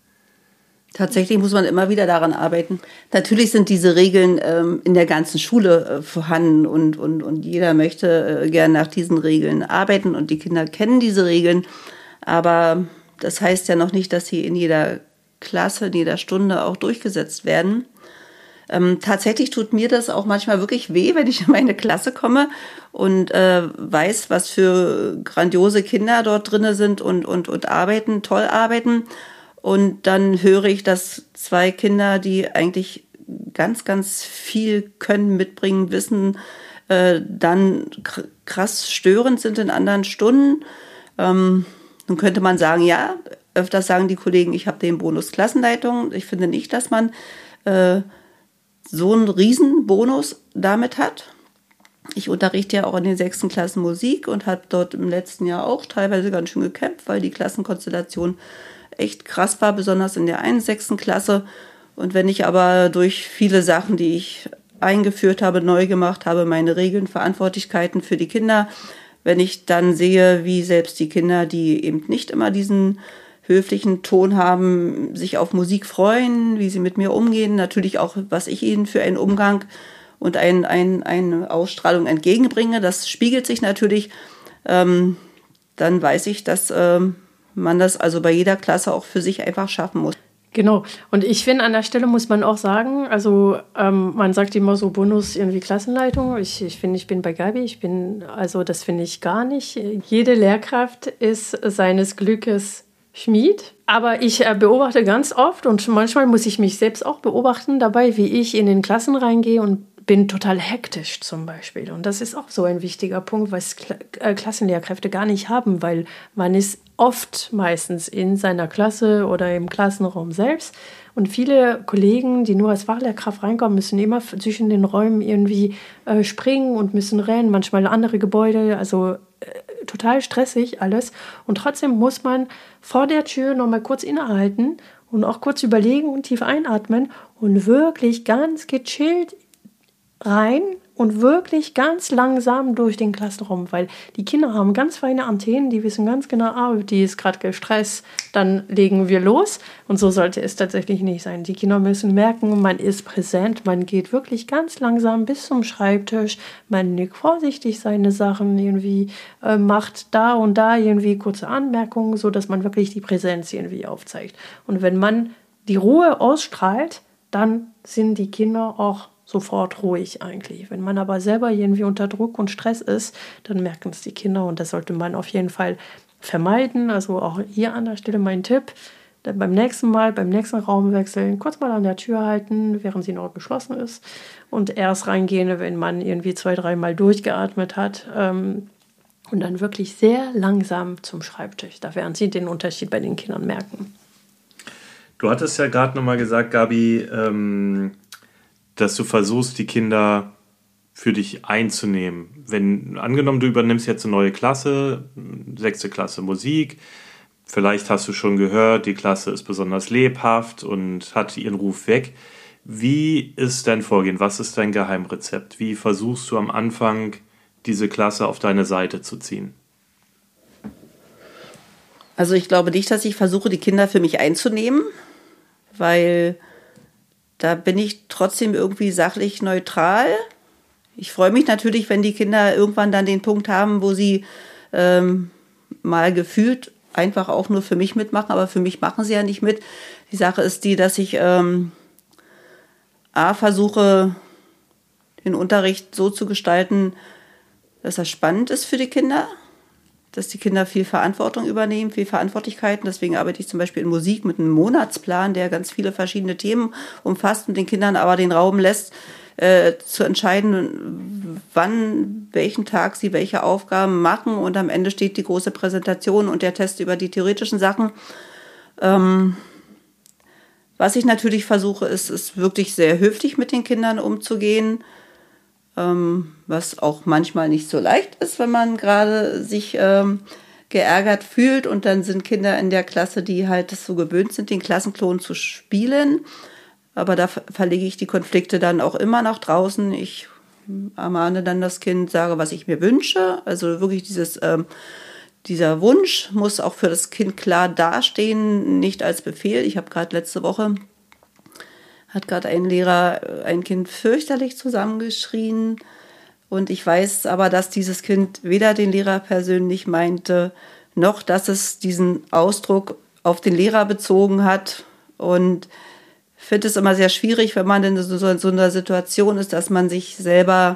Tatsächlich muss man immer wieder daran arbeiten. Natürlich sind diese Regeln ähm, in der ganzen Schule äh, vorhanden und, und, und jeder möchte äh, gern nach diesen Regeln arbeiten und die Kinder kennen diese Regeln. Aber das heißt ja noch nicht, dass sie in jeder Klasse, in jeder Stunde auch durchgesetzt werden. Ähm, tatsächlich tut mir das auch manchmal wirklich weh, wenn ich in meine Klasse komme und äh, weiß, was für grandiose Kinder dort drin sind und, und, und arbeiten, toll arbeiten. Und dann höre ich, dass zwei Kinder, die eigentlich ganz, ganz viel können, mitbringen, wissen, äh, dann krass störend sind in anderen Stunden. Ähm, nun könnte man sagen, ja, öfters sagen die Kollegen, ich habe den Bonus Klassenleitung. Ich finde nicht, dass man äh, so einen Riesenbonus damit hat. Ich unterrichte ja auch in den sechsten Klassen Musik und habe dort im letzten Jahr auch teilweise ganz schön gekämpft, weil die Klassenkonstellation echt krass war, besonders in der einen sechsten Klasse. Und wenn ich aber durch viele Sachen, die ich eingeführt habe, neu gemacht habe, meine Regeln, Verantwortlichkeiten für die Kinder, wenn ich dann sehe, wie selbst die Kinder, die eben nicht immer diesen höflichen Ton haben, sich auf Musik freuen, wie sie mit mir umgehen, natürlich auch, was ich ihnen für einen Umgang und ein, ein, eine Ausstrahlung entgegenbringe, das spiegelt sich natürlich, ähm, dann weiß ich, dass ähm, man das also bei jeder Klasse auch für sich einfach schaffen muss. Genau. Und ich finde, an der Stelle muss man auch sagen, also ähm, man sagt immer so Bonus irgendwie Klassenleitung. Ich, ich finde, ich bin bei Gabi. Ich bin, also das finde ich gar nicht. Jede Lehrkraft ist seines Glückes Schmied. Aber ich äh, beobachte ganz oft und manchmal muss ich mich selbst auch beobachten dabei, wie ich in den Klassen reingehe und bin total hektisch zum Beispiel. Und das ist auch so ein wichtiger Punkt, was Kla- äh, Klassenlehrkräfte gar nicht haben, weil man ist oft meistens in seiner Klasse oder im Klassenraum selbst. Und viele Kollegen, die nur als Fachlehrkraft reinkommen, müssen immer zwischen den Räumen irgendwie äh, springen und müssen rennen, manchmal andere Gebäude, also äh, total stressig alles. Und trotzdem muss man vor der Tür nochmal kurz innehalten und auch kurz überlegen und tief einatmen und wirklich ganz gechillt rein und wirklich ganz langsam durch den Klassenraum, weil die Kinder haben ganz feine Antennen, die wissen ganz genau, ah, die ist gerade gestresst, dann legen wir los. Und so sollte es tatsächlich nicht sein. Die Kinder müssen merken, man ist präsent, man geht wirklich ganz langsam bis zum Schreibtisch, man legt vorsichtig seine Sachen irgendwie, äh, macht da und da irgendwie kurze Anmerkungen, sodass man wirklich die Präsenz irgendwie aufzeigt. Und wenn man die Ruhe ausstrahlt, dann sind die Kinder auch sofort ruhig eigentlich. Wenn man aber selber irgendwie unter Druck und Stress ist, dann merken es die Kinder und das sollte man auf jeden Fall vermeiden. Also auch hier an der Stelle mein Tipp, dann beim nächsten Mal, beim nächsten Raumwechseln kurz mal an der Tür halten, während sie noch geschlossen ist und erst reingehen, wenn man irgendwie zwei, dreimal durchgeatmet hat ähm, und dann wirklich sehr langsam zum Schreibtisch. Da werden Sie den Unterschied bei den Kindern merken. Du hattest ja gerade nochmal gesagt, Gabi, ähm, dass du versuchst, die Kinder für dich einzunehmen. Wenn, angenommen, du übernimmst jetzt eine neue Klasse, sechste Klasse Musik, vielleicht hast du schon gehört, die Klasse ist besonders lebhaft und hat ihren Ruf weg. Wie ist dein Vorgehen? Was ist dein Geheimrezept? Wie versuchst du am Anfang, diese Klasse auf deine Seite zu ziehen? Also ich glaube nicht, dass ich versuche, die Kinder für mich einzunehmen, weil da bin ich trotzdem irgendwie sachlich neutral. Ich freue mich natürlich, wenn die Kinder irgendwann dann den Punkt haben, wo sie ähm, mal gefühlt einfach auch nur für mich mitmachen, aber für mich machen sie ja nicht mit. Die Sache ist die, dass ich ähm, A, versuche, den Unterricht so zu gestalten, dass er spannend ist für die Kinder, dass die Kinder viel Verantwortung übernehmen, viel Verantwortlichkeiten. Deswegen arbeite ich zum Beispiel in Musik mit einem Monatsplan, der ganz viele verschiedene Themen umfasst und den Kindern aber den Raum lässt, äh, zu entscheiden, wann, welchen Tag sie welche Aufgaben machen. Und am Ende steht die große Präsentation und der Test über die theoretischen Sachen. Ähm, was ich natürlich versuche, ist, ist wirklich sehr höflich mit den Kindern umzugehen. Ähm, was auch manchmal nicht so leicht ist, wenn man gerade sich ähm, geärgert fühlt und dann sind Kinder in der Klasse, die halt so gewöhnt sind, den Klassenklon zu spielen. Aber da ver- verlege ich die Konflikte dann auch immer nach draußen. Ich ermahne dann das Kind, sage, was ich mir wünsche. Also wirklich dieses, ähm, dieser Wunsch muss auch für das Kind klar dastehen, nicht als Befehl. Ich habe gerade letzte Woche hat gerade ein Lehrer ein Kind fürchterlich zusammengeschrien. Und ich weiß aber, dass dieses Kind weder den Lehrer persönlich meinte, noch dass es diesen Ausdruck auf den Lehrer bezogen hat. Und ich finde es immer sehr schwierig, wenn man in so, so einer Situation ist, dass man sich selber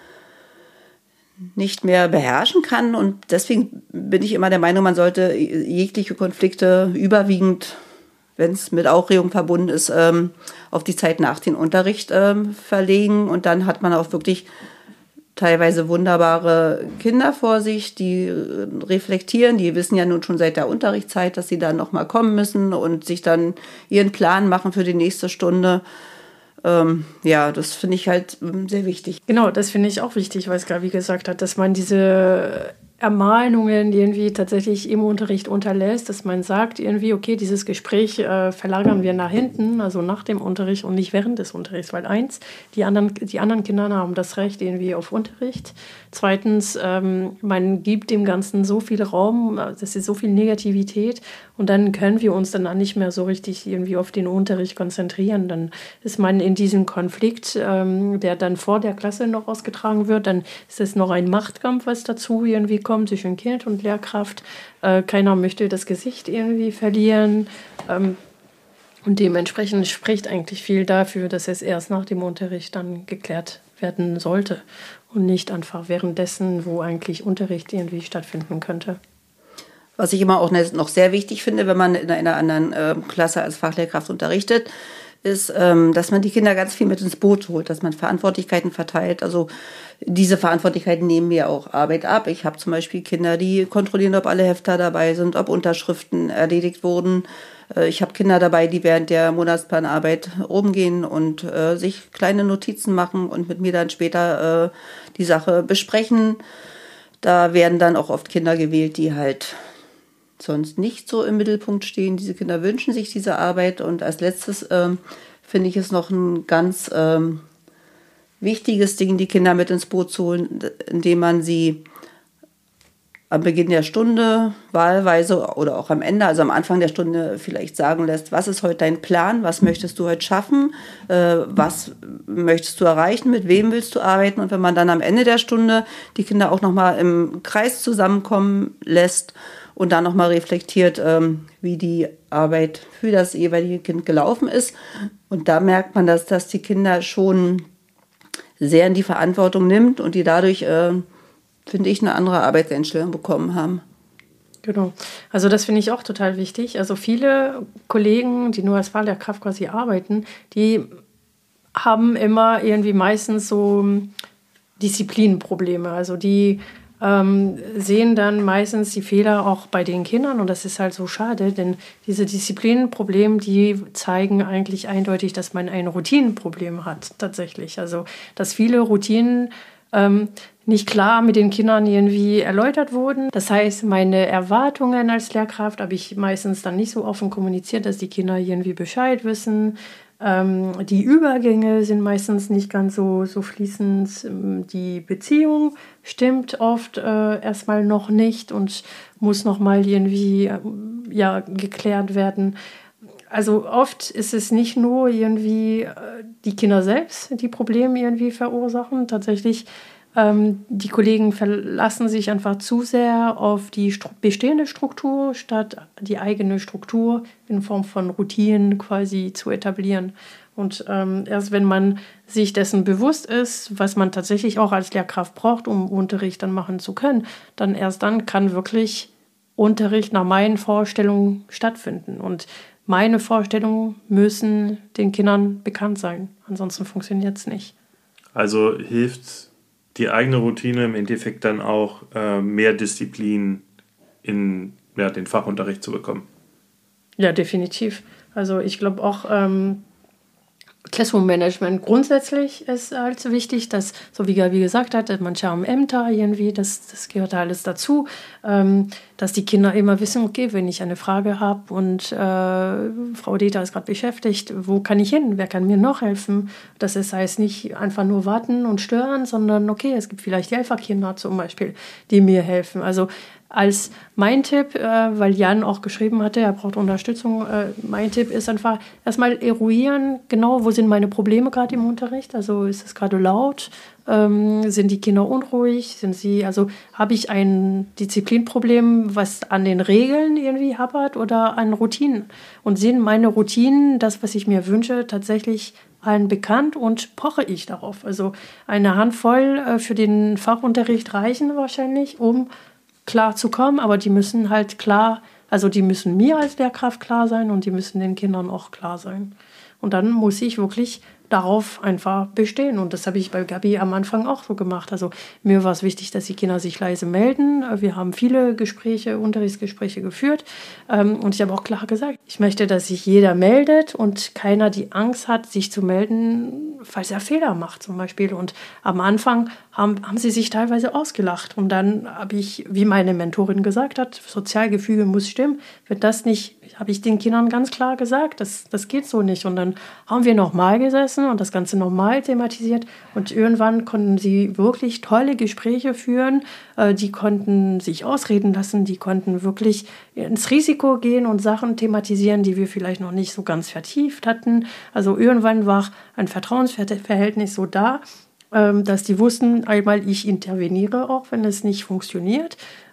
nicht mehr beherrschen kann. Und deswegen bin ich immer der Meinung, man sollte jegliche Konflikte überwiegend, wenn es mit Aufregung verbunden ist, ähm, auf die Zeit nach dem Unterricht ähm, verlegen. Und dann hat man auch wirklich teilweise wunderbare Kinder vor sich, die äh, reflektieren. Die wissen ja nun schon seit der Unterrichtszeit, dass sie dann nochmal kommen müssen und sich dann ihren Plan machen für die nächste Stunde. Ähm, ja, das finde ich halt ähm, sehr wichtig. Genau, das finde ich auch wichtig, weil es Gabi gesagt hat, dass man diese Ermahnungen irgendwie tatsächlich im Unterricht unterlässt, dass man sagt irgendwie, okay, dieses Gespräch äh, verlagern wir nach hinten, also nach dem Unterricht und nicht während des Unterrichts, weil eins, die anderen, die anderen Kinder haben das Recht irgendwie auf Unterricht. Zweitens, ähm, man gibt dem Ganzen so viel Raum, das ist so viel Negativität und dann können wir uns dann auch nicht mehr so richtig irgendwie auf den Unterricht konzentrieren. Dann ist man in diesem Konflikt, ähm, der dann vor der Klasse noch ausgetragen wird, dann ist es noch ein Machtkampf, was dazu irgendwie kommt zwischen Kind und Lehrkraft. Äh, keiner möchte das Gesicht irgendwie verlieren. Ähm, und dementsprechend spricht eigentlich viel dafür, dass es erst nach dem Unterricht dann geklärt werden sollte und nicht einfach währenddessen, wo eigentlich Unterricht irgendwie stattfinden könnte. Was ich immer auch noch sehr wichtig finde, wenn man in einer anderen äh, Klasse als Fachlehrkraft unterrichtet, ist, ähm, dass man die Kinder ganz viel mit ins Boot holt, dass man Verantwortlichkeiten verteilt. Also diese Verantwortlichkeiten nehmen mir auch Arbeit ab. Ich habe zum Beispiel Kinder, die kontrollieren, ob alle Hefter dabei sind, ob Unterschriften erledigt wurden. Äh, ich habe Kinder dabei, die während der Monatsplanarbeit rumgehen und äh, sich kleine Notizen machen und mit mir dann später äh, die Sache besprechen. Da werden dann auch oft Kinder gewählt, die halt sonst nicht so im Mittelpunkt stehen. Diese Kinder wünschen sich diese Arbeit. Und als letztes ähm, finde ich es noch ein ganz ähm, wichtiges Ding, die Kinder mit ins Boot zu holen, indem man sie am Beginn der Stunde wahlweise oder auch am Ende, also am Anfang der Stunde vielleicht sagen lässt, was ist heute dein Plan, was möchtest du heute schaffen, äh, was möchtest du erreichen, mit wem willst du arbeiten, und wenn man dann am Ende der Stunde die Kinder auch nochmal im Kreis zusammenkommen lässt und dann nochmal reflektiert, ähm, wie die Arbeit für das jeweilige Kind gelaufen ist, und da merkt man, dass, dass die Kinder schon sehr in die Verantwortung nimmt und die dadurch äh, finde ich, eine andere Arbeitseinstellung bekommen haben. Genau. Also das finde ich auch total wichtig. Also viele Kollegen, die nur als Fahrlehrkraft quasi arbeiten, die haben immer irgendwie meistens so Disziplinprobleme. Also die ähm, sehen dann meistens die Fehler auch bei den Kindern, und das ist halt so schade, denn diese Disziplinprobleme, die zeigen eigentlich eindeutig, dass man ein Routinenproblem hat tatsächlich. Also dass viele Routinen ähm, nicht klar mit den Kindern irgendwie erläutert wurden. Das heißt, meine Erwartungen als Lehrkraft habe ich meistens dann nicht so offen kommuniziert, dass die Kinder irgendwie Bescheid wissen. Ähm, die Übergänge sind meistens nicht ganz so, so fließend. Die Beziehung stimmt oft äh, erstmal noch nicht und muss nochmal irgendwie äh, ja, geklärt werden. Also oft ist es nicht nur irgendwie äh, die Kinder selbst, die Probleme irgendwie verursachen. Tatsächlich ähm, die Kollegen verlassen sich einfach zu sehr auf die stru- bestehende Struktur, statt die eigene Struktur in Form von Routinen quasi zu etablieren. Und ähm, erst wenn man sich dessen bewusst ist, was man tatsächlich auch als Lehrkraft braucht, um Unterricht dann machen zu können, dann erst dann kann wirklich Unterricht nach meinen Vorstellungen stattfinden. Und meine Vorstellungen müssen den Kindern bekannt sein. Ansonsten funktioniert es nicht. Also hilft die eigene Routine im Endeffekt dann auch, äh, mehr Disziplin in ja, den Fachunterricht zu bekommen? Ja, definitiv. Also ich glaube auch, ähm, Classroom-Management grundsätzlich ist halt wichtig, dass, so wie Gabi gesagt hat, manche haben Ämter irgendwie, das, das gehört alles dazu, ähm, dass die Kinder immer wissen, okay, wenn ich eine Frage habe und äh, Frau Deta ist gerade beschäftigt, wo kann ich hin, wer kann mir noch helfen? Das ist, heißt nicht einfach nur warten und stören, sondern okay, es gibt vielleicht Helferkinder zum Beispiel, die mir helfen. Also als mein Tipp, äh, weil Jan auch geschrieben hatte, er braucht Unterstützung, äh, mein Tipp ist einfach erstmal eruieren, genau, wo sind meine Probleme gerade im Unterricht, also ist es gerade laut, ähm, sind die Kinder unruhig, sind sie, also habe ich ein Disziplinproblem, was an den Regeln irgendwie hapert oder an Routinen, und sind meine Routinen, das, was ich mir wünsche, tatsächlich allen bekannt und poche ich darauf. Also eine Handvoll äh, für den Fachunterricht reichen wahrscheinlich, um klar zu kommen, aber die müssen halt klar, also die müssen mir als Lehrkraft klar sein und die müssen den Kindern auch klar sein. Und dann muss ich wirklich darauf einfach bestehen. Und das habe ich bei Gabi am Anfang auch so gemacht. Also mir war es wichtig, dass die Kinder sich leise melden. Wir haben viele Gespräche, Unterrichtsgespräche geführt. Und ich habe auch klar gesagt, ich möchte, dass sich jeder meldet und keiner die Angst hat, sich zu melden, falls er Fehler macht zum Beispiel. Und am Anfang haben, haben sie sich teilweise ausgelacht. Und dann habe ich, wie meine Mentorin gesagt hat, Sozialgefüge muss stimmen. Wenn das nicht, habe ich den Kindern ganz klar gesagt, das, das geht so nicht. Und dann haben wir nochmal gesessen und das Ganze nochmal thematisiert. Und irgendwann konnten sie wirklich tolle Gespräche führen. Die konnten sich ausreden lassen. Die konnten wirklich ins Risiko gehen und Sachen thematisieren, die wir vielleicht noch nicht so ganz vertieft hatten. Also irgendwann war ein Vertrauensverhältnis so da, dass die wussten, einmal ich interveniere auch, wenn es nicht funktioniert.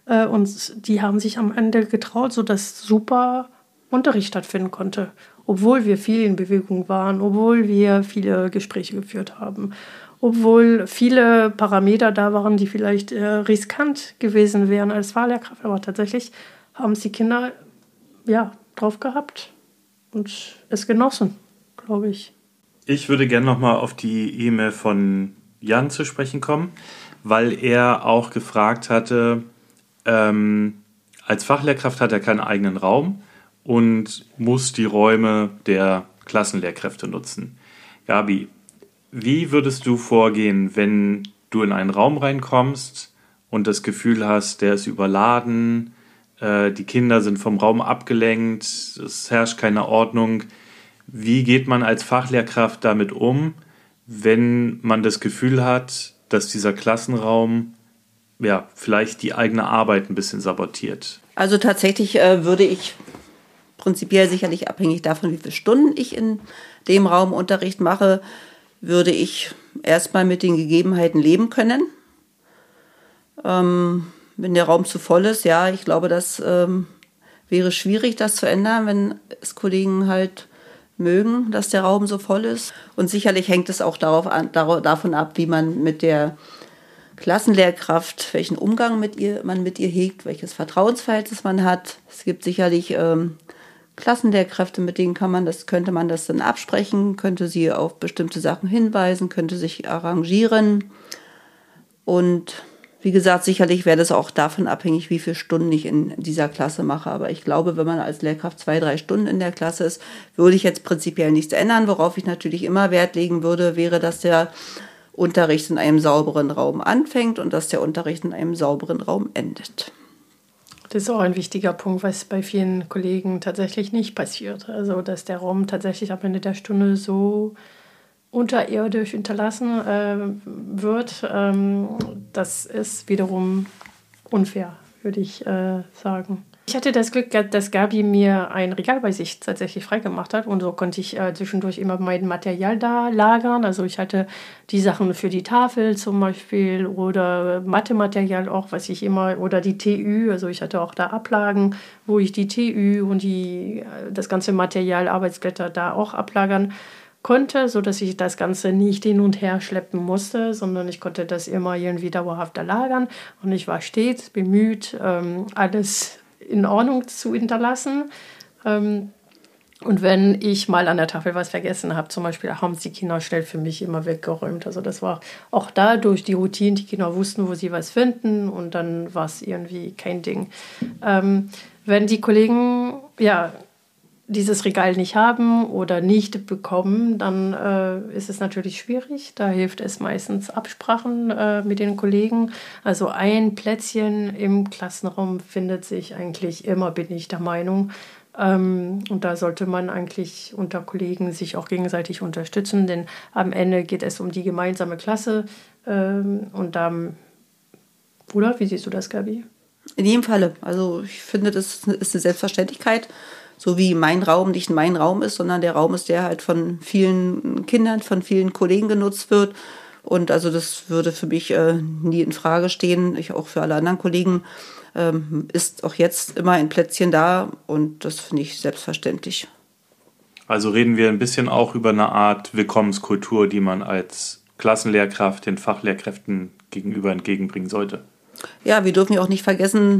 Und die haben sich am Ende getraut, sodass super Unterricht stattfinden konnte, obwohl wir viel in Bewegung waren, obwohl wir viele Gespräche geführt haben, obwohl viele Parameter da waren, die vielleicht äh, riskant gewesen wären als Fahrlehrkraft, aber tatsächlich haben es die Kinder ja, drauf gehabt und es genossen, glaube ich. Ich würde gerne nochmal auf die E-Mail von Jan zu sprechen kommen, weil er auch gefragt hatte, ähm, als Fachlehrkraft hat er keinen eigenen Raum und muss die Räume der Klassenlehrkräfte nutzen. Gabi, wie würdest du vorgehen, wenn du in einen Raum reinkommst und das Gefühl hast, der ist überladen, äh, die Kinder sind vom Raum abgelenkt, es herrscht keine Ordnung? Wie geht man als Fachlehrkraft damit um, wenn man das Gefühl hat, dass dieser Klassenraum ja vielleicht die eigene Arbeit ein bisschen sabotiert? Also tatsächlich äh, würde ich prinzipiell sicherlich abhängig davon, wie viele Stunden ich in dem Raum Unterricht mache, würde ich erstmal mit den Gegebenheiten leben können. Ähm, wenn der Raum zu voll ist, ja, ich glaube, das ähm, wäre schwierig, das zu ändern, wenn es Kollegen halt mögen, dass der Raum so voll ist. Und sicherlich hängt es auch darauf an, dar- davon ab, wie man mit der Klassenlehrkraft, welchen Umgang mit ihr, man mit ihr hegt, welches Vertrauensverhältnis man hat. Es gibt sicherlich ähm, Klassenlehrkräfte, mit denen kann man das, könnte man das dann absprechen, könnte sie auf bestimmte Sachen hinweisen, könnte sich arrangieren. Und wie gesagt, sicherlich wäre das auch davon abhängig, wie viele Stunden ich in dieser Klasse mache. Aber ich glaube, wenn man als Lehrkraft zwei, drei Stunden in der Klasse ist, würde ich jetzt prinzipiell nichts ändern. Worauf ich natürlich immer Wert legen würde, wäre, dass der Unterricht in einem sauberen Raum anfängt und dass der Unterricht in einem sauberen Raum endet. Das ist auch ein wichtiger Punkt, was bei vielen Kollegen tatsächlich nicht passiert. Also, dass der Raum tatsächlich am Ende der Stunde so unterirdisch hinterlassen äh, wird, ähm, das ist wiederum unfair, würde ich äh, sagen. Ich hatte das Glück, dass Gabi mir ein Regal bei sich tatsächlich freigemacht hat und so konnte ich äh, zwischendurch immer mein Material da lagern. Also ich hatte die Sachen für die Tafel zum Beispiel oder Mathematerial auch, was ich immer, oder die T Ü, also ich hatte auch da Ablagen, wo ich die T Ü und die, das ganze Material, Arbeitsblätter da auch ablagern konnte, sodass ich das Ganze nicht hin und her schleppen musste, sondern ich konnte das immer irgendwie dauerhaft lagern und ich war stets bemüht, ähm, alles in Ordnung zu hinterlassen. Ähm, und wenn ich mal an der Tafel was vergessen habe, zum Beispiel haben die Kinder schnell für mich immer weggeräumt. Also das war auch dadurch die Routine, die Kinder wussten, wo sie was finden und dann war es irgendwie kein Ding. Ähm, wenn die Kollegen, ja, dieses Regal nicht haben oder nicht bekommen, dann äh, ist es natürlich schwierig. Da hilft es meistens Absprachen äh, mit den Kollegen. Also ein Plätzchen im Klassenraum findet sich eigentlich immer, bin ich der Meinung. Ähm, und da sollte man eigentlich unter Kollegen sich auch gegenseitig unterstützen, denn am Ende geht es um die gemeinsame Klasse. Ähm, und dann, oder? Wie siehst du das, Gabi? In jedem Falle. Also ich finde, das ist eine Selbstverständlichkeit. So wie mein Raum nicht mein Raum ist, sondern der Raum ist, der halt von vielen Kindern, von vielen Kollegen genutzt wird. Und also das würde für mich äh, nie in Frage stehen. Ich auch für alle anderen Kollegen ähm, ist auch jetzt immer ein Plätzchen da und das finde ich selbstverständlich. Also reden wir ein bisschen auch über eine Art Willkommenskultur, die man als Klassenlehrkraft den Fachlehrkräften gegenüber entgegenbringen sollte. Ja, wir dürfen ja auch nicht vergessen,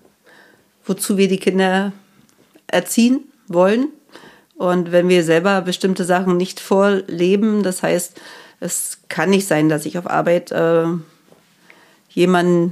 wozu wir die Kinder erziehen wollen. Und wenn wir selber bestimmte Sachen nicht vorleben, das heißt, es kann nicht sein, dass ich auf Arbeit äh, jemanden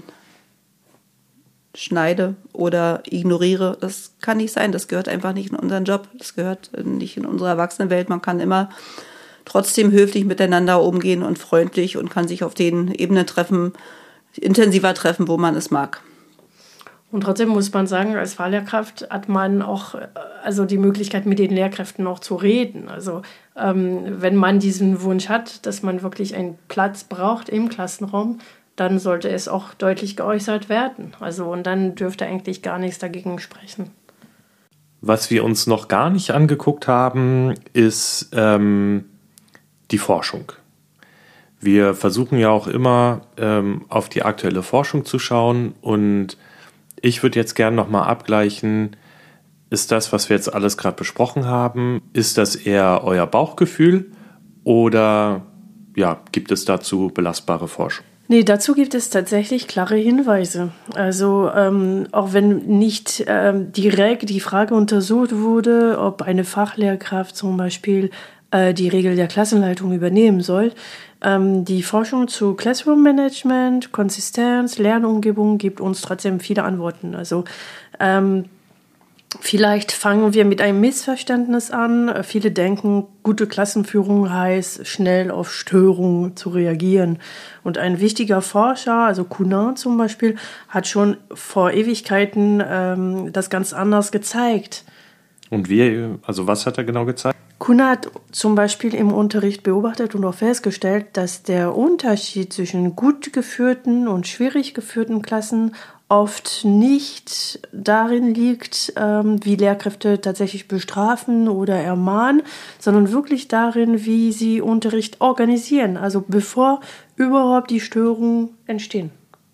schneide oder ignoriere. Das kann nicht sein. Das gehört einfach nicht in unseren Job. Das gehört nicht in unsere Erwachsenenwelt. Man kann immer trotzdem höflich miteinander umgehen und freundlich und kann sich auf den Ebenen treffen, intensiver treffen, wo man es mag. Und trotzdem muss man sagen, als Fahrlehrkraft hat man auch also die Möglichkeit, mit den Lehrkräften auch zu reden. Also ähm, wenn man diesen Wunsch hat, dass man wirklich einen Platz braucht im Klassenraum, dann sollte es auch deutlich geäußert werden. Also und dann dürfte eigentlich gar nichts dagegen sprechen. Was wir uns noch gar nicht angeguckt haben, ist ähm, die Forschung. Wir versuchen ja auch immer ähm, auf die aktuelle Forschung zu schauen und ich würde jetzt gerne nochmal abgleichen, ist das, was wir jetzt alles gerade besprochen haben, ist das eher euer Bauchgefühl oder ja, gibt es dazu belastbare Forschung? Nee, dazu gibt es tatsächlich klare Hinweise. Also ähm, auch wenn nicht ähm, direkt die Frage untersucht wurde, ob eine Fachlehrkraft zum Beispiel äh, die Regel der Klassenleitung übernehmen soll, ähm, die Forschung zu Classroom Management, Konsistenz, Lernumgebung gibt uns trotzdem viele Antworten. Also ähm, vielleicht fangen wir mit einem Missverständnis an. Viele denken, gute Klassenführung heißt, schnell auf Störungen zu reagieren. Und ein wichtiger Forscher, also Counin zum Beispiel, hat schon vor Ewigkeiten ähm, das ganz anders gezeigt. Und wie, also was hat er genau gezeigt? Kuna hat zum Beispiel im Unterricht beobachtet und auch festgestellt, dass der Unterschied zwischen gut geführten und schwierig geführten Klassen oft nicht darin liegt, ähm, wie Lehrkräfte tatsächlich bestrafen oder ermahnen, sondern wirklich darin, wie sie Unterricht organisieren, also bevor überhaupt die Störungen entstehen.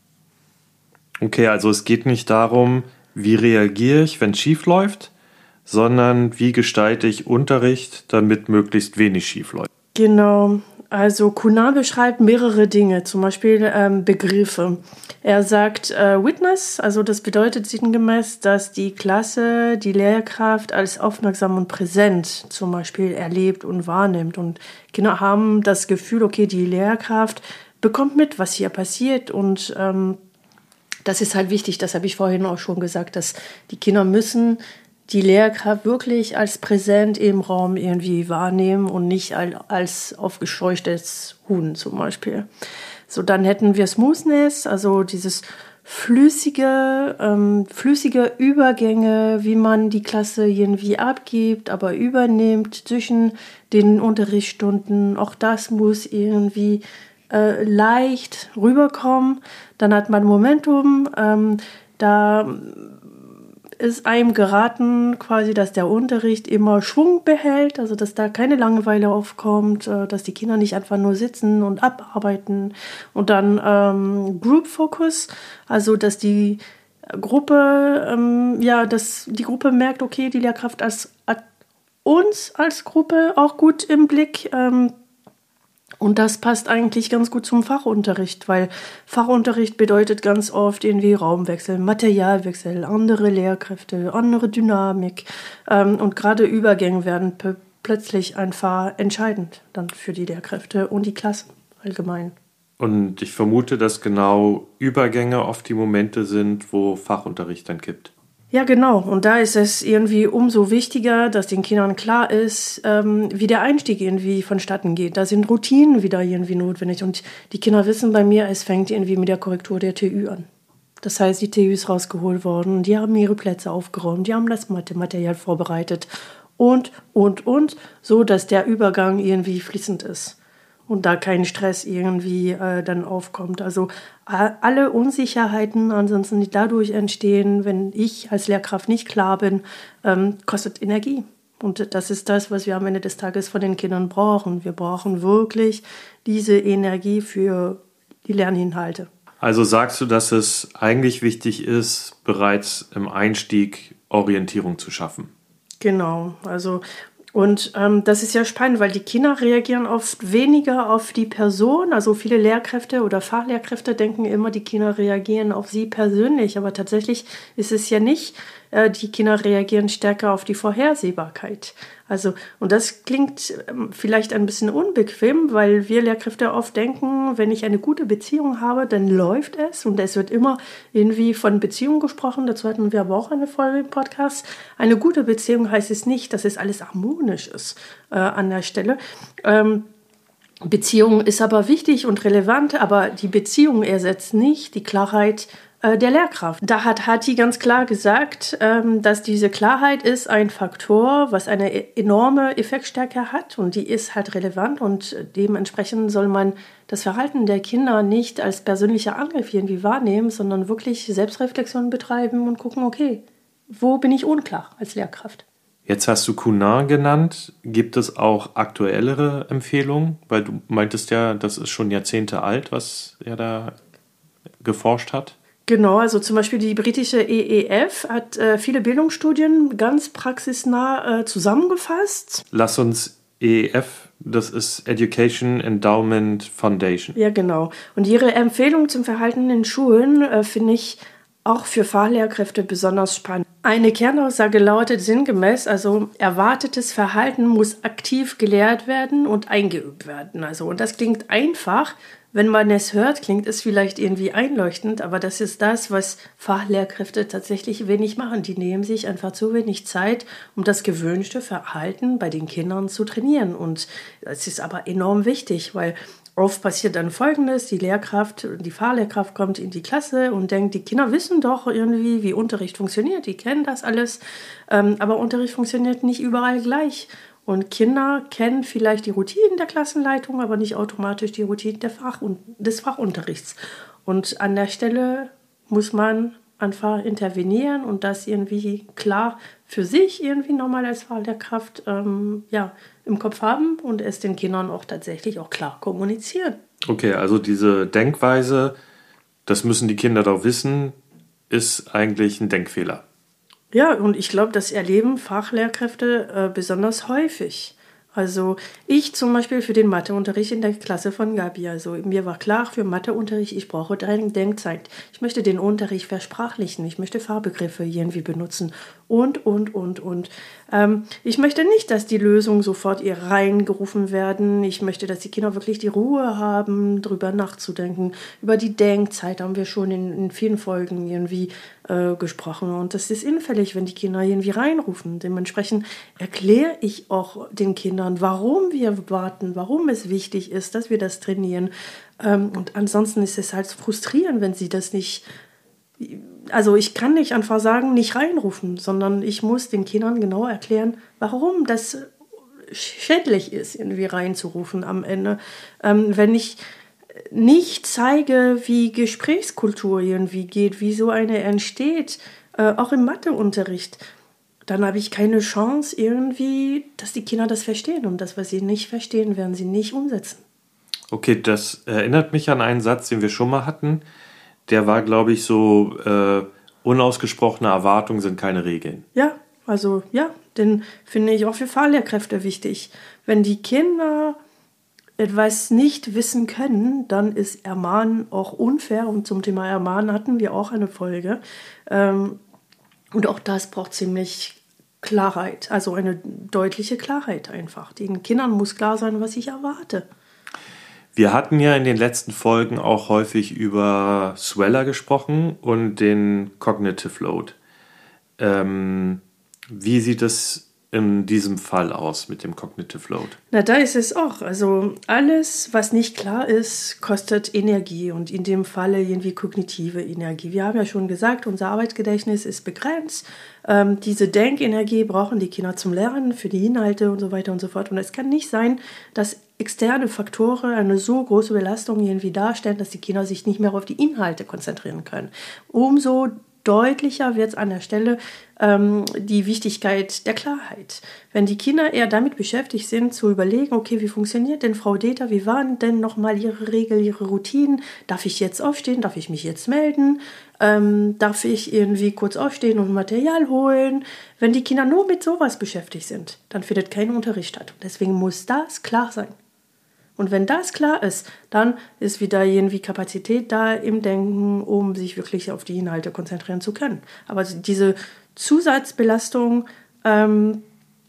Okay, also es geht nicht darum, wie reagiere ich, wenn es schief läuft, sondern wie gestalte ich Unterricht, damit möglichst wenig schief läuft. Genau, also Kuna beschreibt mehrere Dinge, zum Beispiel ähm, Begriffe. Er sagt äh, Witness, also das bedeutet sinngemäß, dass die Klasse die Lehrkraft als aufmerksam und präsent zum Beispiel erlebt und wahrnimmt. Und Kinder haben das Gefühl, okay, die Lehrkraft bekommt mit, was hier passiert, und ähm, das ist halt wichtig, das habe ich vorhin auch schon gesagt, dass die Kinder müssen die Lehrkraft wirklich als präsent im Raum irgendwie wahrnehmen und nicht als aufgescheuchtes Huhn zum Beispiel. So, dann hätten wir Smoothness, also dieses flüssige, ähm, flüssige Übergänge, wie man die Klasse irgendwie abgibt, aber übernimmt zwischen den Unterrichtsstunden. Auch das muss irgendwie äh, leicht rüberkommen. Dann hat man Momentum, ähm, da ist einem geraten, quasi, dass der Unterricht immer Schwung behält, also dass da keine Langeweile aufkommt, dass die Kinder nicht einfach nur sitzen und abarbeiten. Und dann ähm, Group Focus, also dass die Gruppe, ähm, ja, dass die Gruppe merkt, okay, die Lehrkraft als, hat uns als Gruppe auch gut im Blick. Ähm, Und das passt eigentlich ganz gut zum Fachunterricht, weil Fachunterricht bedeutet ganz oft irgendwie Raumwechsel, Materialwechsel, andere Lehrkräfte, andere Dynamik. Ähm, und gerade Übergänge werden p- plötzlich einfach entscheidend dann für die Lehrkräfte und die Klasse allgemein. Und ich vermute, dass genau Übergänge oft die Momente sind, wo Fachunterricht dann kippt. Ja, genau. Und da ist es irgendwie umso wichtiger, dass den Kindern klar ist, ähm, wie der Einstieg irgendwie vonstatten geht. Da sind Routinen wieder irgendwie notwendig. Und die Kinder wissen bei mir, es fängt irgendwie mit der Korrektur der T Ü an. Das heißt, die T Ü ist rausgeholt worden, die haben ihre Plätze aufgeräumt, die haben das Mathematerial vorbereitet und, und, und, so dass der Übergang irgendwie fließend ist. Und da kein Stress irgendwie äh, dann aufkommt. Also a- alle Unsicherheiten ansonsten, die dadurch entstehen, wenn ich als Lehrkraft nicht klar bin, ähm, kostet Energie. Und das ist das, was wir am Ende des Tages von den Kindern brauchen. Wir brauchen wirklich diese Energie für die Lerninhalte. Also sagst du, dass es eigentlich wichtig ist, bereits im Einstieg Orientierung zu schaffen? Genau, also und ähm, das ist ja spannend, weil die Kinder reagieren oft weniger auf die Person. Also viele Lehrkräfte oder Fachlehrkräfte denken immer, die Kinder reagieren auf sie persönlich. Aber tatsächlich ist es ja nicht. Äh, die Kinder reagieren stärker auf die Vorhersehbarkeit. Also, und das klingt ähm, vielleicht ein bisschen unbequem, weil wir Lehrkräfte oft denken, wenn ich eine gute Beziehung habe, dann läuft es. Und es wird immer irgendwie von Beziehung gesprochen. Dazu hatten wir aber auch eine Folge im Podcast. Eine gute Beziehung heißt es nicht, dass es alles harmonisch ist äh, an der Stelle. Ähm, Beziehung ist aber wichtig und relevant, aber die Beziehung ersetzt nicht die Klarheit äh, der Lehrkraft. Da hat Hati ganz klar gesagt, ähm, dass diese Klarheit ist ein Faktor, was eine enorme Effektstärke hat und die ist halt relevant und dementsprechend soll man das Verhalten der Kinder nicht als persönlicher Angriff irgendwie wahrnehmen, sondern wirklich Selbstreflexion betreiben und gucken, okay, wo bin ich unklar als Lehrkraft? Jetzt hast du Kuna genannt. Gibt es auch aktuellere Empfehlungen? Weil du meintest ja, das ist schon Jahrzehnte alt, was er da geforscht hat. Genau, also zum Beispiel die britische E E F hat äh, viele Bildungsstudien ganz praxisnah äh, zusammengefasst. Lass uns E E F, das ist Education Endowment Foundation. Ja, genau. Und ihre Empfehlung zum Verhalten in Schulen äh, finde ich auch für Fachlehrkräfte besonders spannend. Eine Kernaussage lautet sinngemäß, also erwartetes Verhalten muss aktiv gelehrt werden und eingeübt werden. Also, und das klingt einfach. Wenn man es hört, klingt es vielleicht irgendwie einleuchtend, aber das ist das, was Fachlehrkräfte tatsächlich wenig machen. Die nehmen sich einfach zu wenig Zeit, um das gewünschte Verhalten bei den Kindern zu trainieren. Und es ist aber enorm wichtig, weil oft passiert dann Folgendes: Die Lehrkraft, die Fahrlehrkraft kommt in die Klasse und denkt, die Kinder wissen doch irgendwie, wie Unterricht funktioniert, die kennen das alles, ähm, aber Unterricht funktioniert nicht überall gleich. Und Kinder kennen vielleicht die Routinen der Klassenleitung, aber nicht automatisch die Routinen der Fach- des Fachunterrichts. Und an der Stelle muss man einfach intervenieren und das irgendwie klar für sich irgendwie nochmal als Fahrlehrkraft ähm, ja, im Kopf haben und es den Kindern auch tatsächlich auch klar kommunizieren. Okay, also diese Denkweise, das müssen die Kinder doch wissen, ist eigentlich ein Denkfehler. Ja, und ich glaube, das erleben Fachlehrkräfte äh, besonders häufig. Also ich zum Beispiel für den Matheunterricht in der Klasse von Gabi. Also mir war klar, für Matheunterricht, ich brauche Denkzeit. Ich möchte den Unterricht versprachlichen. Ich möchte Fachbegriffe irgendwie benutzen. Und, und, und, und. Ähm, ich möchte nicht, dass die Lösungen sofort ihr reingerufen werden. Ich möchte, dass die Kinder wirklich die Ruhe haben, drüber nachzudenken. Über die Denkzeit haben wir schon in, in vielen Folgen irgendwie äh, gesprochen. Und das ist hinfällig, wenn die Kinder irgendwie reinrufen. Dementsprechend erkläre ich auch den Kindern, warum wir warten, warum es wichtig ist, dass wir das trainieren. Ähm, und ansonsten ist es halt frustrierend, wenn sie das nicht... Also ich kann nicht einfach sagen, nicht reinrufen, sondern ich muss den Kindern genau erklären, warum das schädlich ist, irgendwie reinzurufen am Ende. Ähm, wenn ich nicht zeige, wie Gesprächskultur irgendwie geht, wie so eine entsteht, äh, auch im Matheunterricht, dann habe ich keine Chance irgendwie, dass die Kinder das verstehen. Und das, was sie nicht verstehen, werden sie nicht umsetzen. Okay, das erinnert mich an einen Satz, den wir schon mal hatten. Der war, glaube ich, so, äh, unausgesprochene Erwartungen sind keine Regeln. Ja, also ja, den finde ich auch für Fahrlehrkräfte wichtig. Wenn die Kinder etwas nicht wissen können, dann ist Ermahnen auch unfair. Und zum Thema Ermahnen hatten wir auch eine Folge. Ähm, und auch das braucht ziemlich Klarheit, also eine deutliche Klarheit einfach. Den Kindern muss klar sein, was ich erwarte. Wir hatten ja in den letzten Folgen auch häufig über Sweller gesprochen und den Cognitive Load. Ähm, wie sieht es in diesem Fall aus mit dem Cognitive Load? Na, da ist es auch. Also alles, was nicht klar ist, kostet Energie und in dem Falle irgendwie kognitive Energie. Wir haben ja schon gesagt, unser Arbeitsgedächtnis ist begrenzt. Ähm, diese Denkenergie brauchen die Kinder zum Lernen, für die Inhalte und so weiter und so fort. Und es kann nicht sein, dass externe Faktoren eine so große Belastung irgendwie darstellen, dass die Kinder sich nicht mehr auf die Inhalte konzentrieren können. Umso deutlicher wird es an der Stelle ähm, die Wichtigkeit der Klarheit. Wenn die Kinder eher damit beschäftigt sind, zu überlegen, okay, wie funktioniert denn Frau Deter, wie waren denn nochmal ihre Regeln, ihre Routinen, darf ich jetzt aufstehen, darf ich mich jetzt melden, ähm, darf ich irgendwie kurz aufstehen und Material holen. Wenn die Kinder nur mit sowas beschäftigt sind, dann findet kein Unterricht statt. Deswegen muss das klar sein. Und wenn das klar ist, dann ist wieder irgendwie Kapazität da im Denken, um sich wirklich auf die Inhalte konzentrieren zu können. Aber diese Zusatzbelastung, ähm,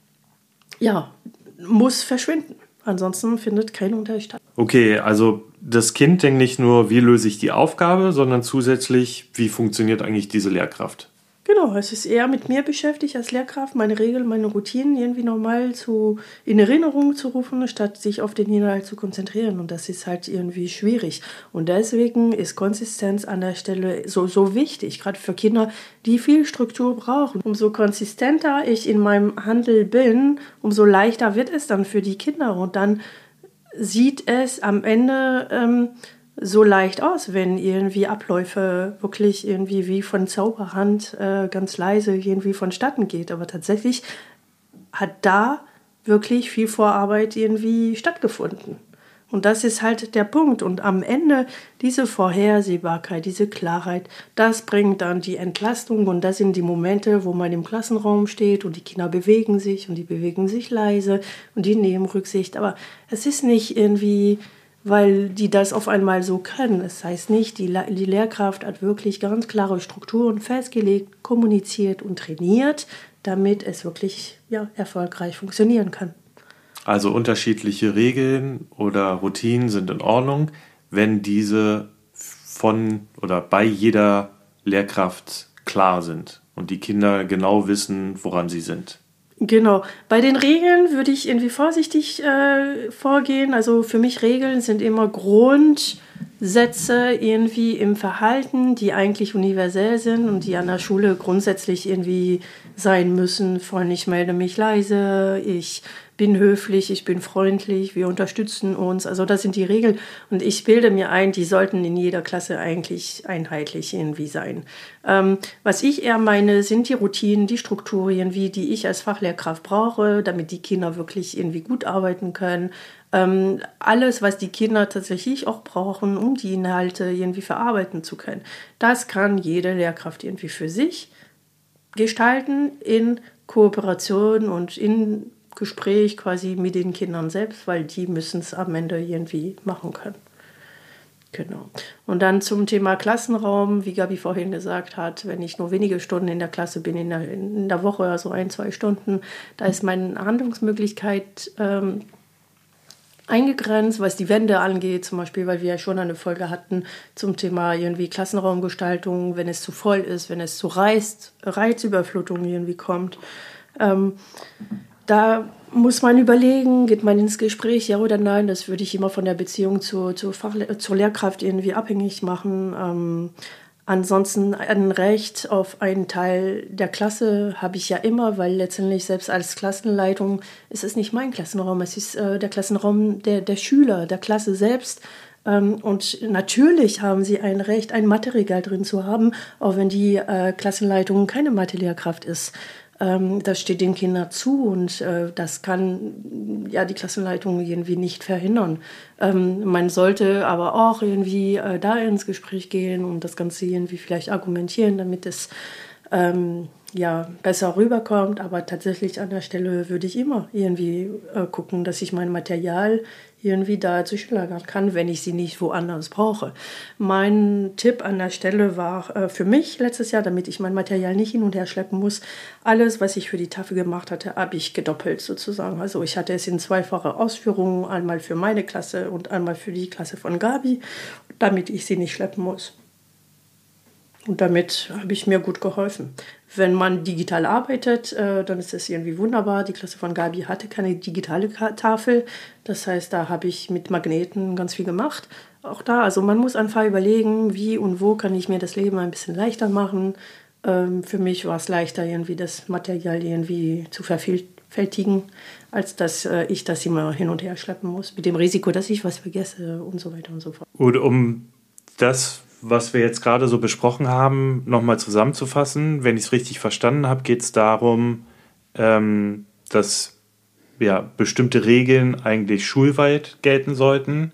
ja, muss verschwinden. Ansonsten findet kein Unterricht statt. Okay, also das Kind denkt nicht nur, wie löse ich die Aufgabe, sondern zusätzlich, wie funktioniert eigentlich diese Lehrkraft? Genau, es ist eher mit mir beschäftigt als Lehrkraft, meine Regeln, meine Routinen irgendwie nochmal zu, in Erinnerung zu rufen, statt sich auf den Inhalt zu konzentrieren. Und das ist halt irgendwie schwierig. Und deswegen ist Konsistenz an der Stelle so, so wichtig, gerade für Kinder, die viel Struktur brauchen. Umso konsistenter ich in meinem Handel bin, umso leichter wird es dann für die Kinder. Und dann sieht es am Ende ähm, so leicht aus, wenn irgendwie Abläufe wirklich irgendwie wie von Zauberhand äh, ganz leise irgendwie vonstatten geht. Aber tatsächlich hat da wirklich viel Vorarbeit irgendwie stattgefunden. Und das ist halt der Punkt. Und am Ende diese Vorhersehbarkeit, diese Klarheit, das bringt dann die Entlastung. Und das sind die Momente, wo man im Klassenraum steht und die Kinder bewegen sich und die bewegen sich leise und die nehmen Rücksicht. Aber es ist nicht irgendwie, weil die das auf einmal so können. Es heißt nicht, die, die Lehrkraft hat wirklich ganz klare Strukturen festgelegt, kommuniziert und trainiert, damit es wirklich ja, erfolgreich funktionieren kann. Also unterschiedliche Regeln oder Routinen sind in Ordnung, wenn diese von oder bei jeder Lehrkraft klar sind und die Kinder genau wissen, woran sie sind. Genau. Bei den Regeln würde ich irgendwie vorsichtig äh, vorgehen. Also für mich Regeln sind immer Grundsätze irgendwie im Verhalten, die eigentlich universell sind und die an der Schule grundsätzlich irgendwie sein müssen. Von ich melde mich leise, ich bin höflich, ich bin freundlich, wir unterstützen uns. Also das sind die Regeln. Und ich bilde mir ein, die sollten in jeder Klasse eigentlich einheitlich irgendwie sein. Ähm, was ich eher meine, sind die Routinen, die Strukturien, wie die ich als Fachlehrkraft brauche, damit die Kinder wirklich irgendwie gut arbeiten können. Ähm, alles, was die Kinder tatsächlich auch brauchen, um die Inhalte irgendwie verarbeiten zu können. Das kann jede Lehrkraft irgendwie für sich gestalten in Kooperation und in Gespräch quasi mit den Kindern selbst, weil die müssen es am Ende irgendwie machen können. Genau. Und dann zum Thema Klassenraum, wie Gabi vorhin gesagt hat, wenn ich nur wenige Stunden in der Klasse bin, in der, in der Woche, also ein, zwei Stunden, da ist meine Handlungsmöglichkeit ähm, eingegrenzt, was die Wände angeht, zum Beispiel, weil wir ja schon eine Folge hatten zum Thema irgendwie Klassenraumgestaltung, wenn es zu voll ist, wenn es zu Reiz, Reizüberflutung irgendwie kommt. Ähm, da muss man überlegen, geht man ins Gespräch, ja oder nein, das würde ich immer von der Beziehung zur, zur, Fachle- zur Lehrkraft irgendwie abhängig machen. Ähm, ansonsten ein Recht auf einen Teil der Klasse habe ich ja immer, weil letztendlich selbst als Klassenleitung ist es nicht mein Klassenraum, es ist äh, der Klassenraum der, der Schüler, der Klasse selbst. Ähm, und natürlich haben sie ein Recht, ein Mathe-Regal drin zu haben, auch wenn die äh, Klassenleitung keine Mathe-Lehrkraft ist. Ähm, das steht den Kindern zu und äh, das kann ja die Klassenleitung irgendwie nicht verhindern. Ähm, man sollte aber auch irgendwie äh, da ins Gespräch gehen und das Ganze irgendwie vielleicht argumentieren, damit es ähm, ja, besser rüberkommt. Aber tatsächlich an der Stelle würde ich immer irgendwie äh, gucken, dass ich mein Material irgendwie da zwischenlagern kann, wenn ich sie nicht woanders brauche. Mein Tipp an der Stelle war äh, für mich letztes Jahr, damit ich mein Material nicht hin und her schleppen muss, alles, was ich für die Tafel gemacht hatte, habe ich gedoppelt sozusagen. Also ich hatte es in zweifache Ausführungen, einmal für meine Klasse und einmal für die Klasse von Gabi, damit ich sie nicht schleppen muss. Und damit habe ich mir gut geholfen. Wenn man digital arbeitet, äh, dann ist das irgendwie wunderbar. Die Klasse von Gabi hatte keine digitale Tafel. Das heißt, da habe ich mit Magneten ganz viel gemacht. Auch da, also man muss einfach überlegen, wie und wo kann ich mir das Leben ein bisschen leichter machen. Ähm, für mich war es leichter, irgendwie das Material irgendwie zu vervielfältigen, als dass äh, ich das immer hin und her schleppen muss. Mit dem Risiko, dass ich was vergesse und so weiter und so fort. Und um das, was wir jetzt gerade so besprochen haben, nochmal zusammenzufassen. Wenn ich es richtig verstanden habe, geht es darum, ähm, dass ja, bestimmte Regeln eigentlich schulweit gelten sollten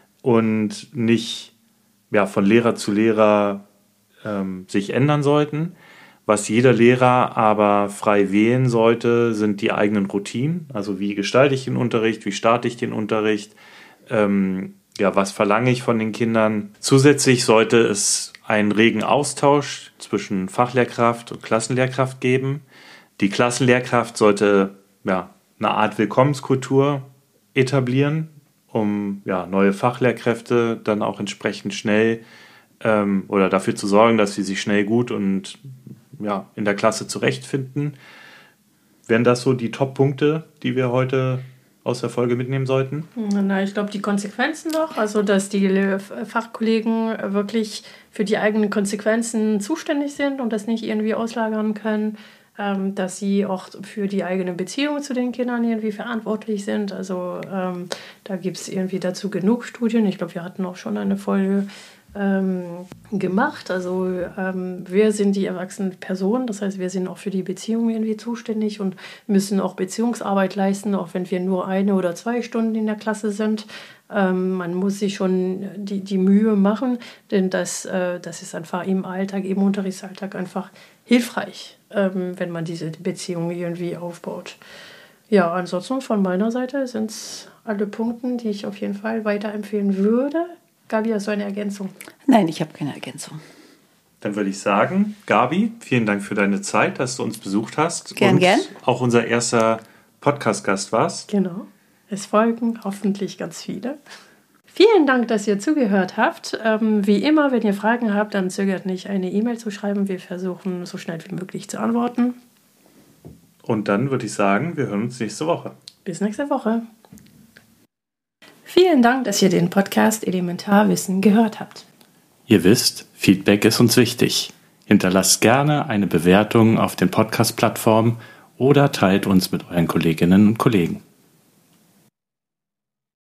und nicht ja, von Lehrer zu Lehrer ähm, sich ändern sollten. Was jeder Lehrer aber frei wählen sollte, sind die eigenen Routinen. Also wie gestalte ich den Unterricht, wie starte ich den Unterricht, ähm, ja, was verlange ich von den Kindern? Zusätzlich sollte es einen regen Austausch zwischen Fachlehrkraft und Klassenlehrkraft geben. Die Klassenlehrkraft sollte ja, eine Art Willkommenskultur etablieren, um ja, neue Fachlehrkräfte dann auch entsprechend schnell ähm, oder dafür zu sorgen, dass sie sich schnell gut und ja, in der Klasse zurechtfinden. Wären das so die Top-Punkte, die wir heute aus der Folge mitnehmen sollten? Na, ich glaube, die Konsequenzen noch, also dass die Fachkollegen wirklich für die eigenen Konsequenzen zuständig sind und das nicht irgendwie auslagern können, ähm, dass sie auch für die eigene Beziehung zu den Kindern irgendwie verantwortlich sind. Also ähm, da gibt es irgendwie dazu genug Studien. Ich glaube, wir hatten auch schon eine Folge ähm, gemacht. Also ähm, wir sind die erwachsenen Personen, das heißt, wir sind auch für die Beziehung irgendwie zuständig und müssen auch Beziehungsarbeit leisten, auch wenn wir nur eine oder zwei Stunden in der Klasse sind. Ähm, man muss sich schon die, die Mühe machen, denn das, äh, das ist einfach im Alltag, im Unterrichtsalltag einfach hilfreich, ähm, wenn man diese Beziehung irgendwie aufbaut. Ja, ansonsten von meiner Seite sind es alle Punkte, die ich auf jeden Fall weiterempfehlen würde. Gabi, hast du eine Ergänzung? Nein, ich habe keine Ergänzung. Dann würde ich sagen, Gabi, vielen Dank für deine Zeit, dass du uns besucht hast. Gern, und gern. Auch unser erster Podcast-Gast warst. Genau. Es folgen hoffentlich ganz viele. Vielen Dank, dass ihr zugehört habt. Ähm, wie immer, wenn ihr Fragen habt, dann zögert nicht, eine E-Mail zu schreiben. Wir versuchen, so schnell wie möglich zu antworten. Und dann würde ich sagen, wir hören uns nächste Woche. Bis nächste Woche. Vielen Dank, dass ihr den Podcast Elementarwissen gehört habt. Ihr wisst, Feedback ist uns wichtig. Hinterlasst gerne eine Bewertung auf den Podcast-Plattformen oder teilt uns mit euren Kolleginnen und Kollegen.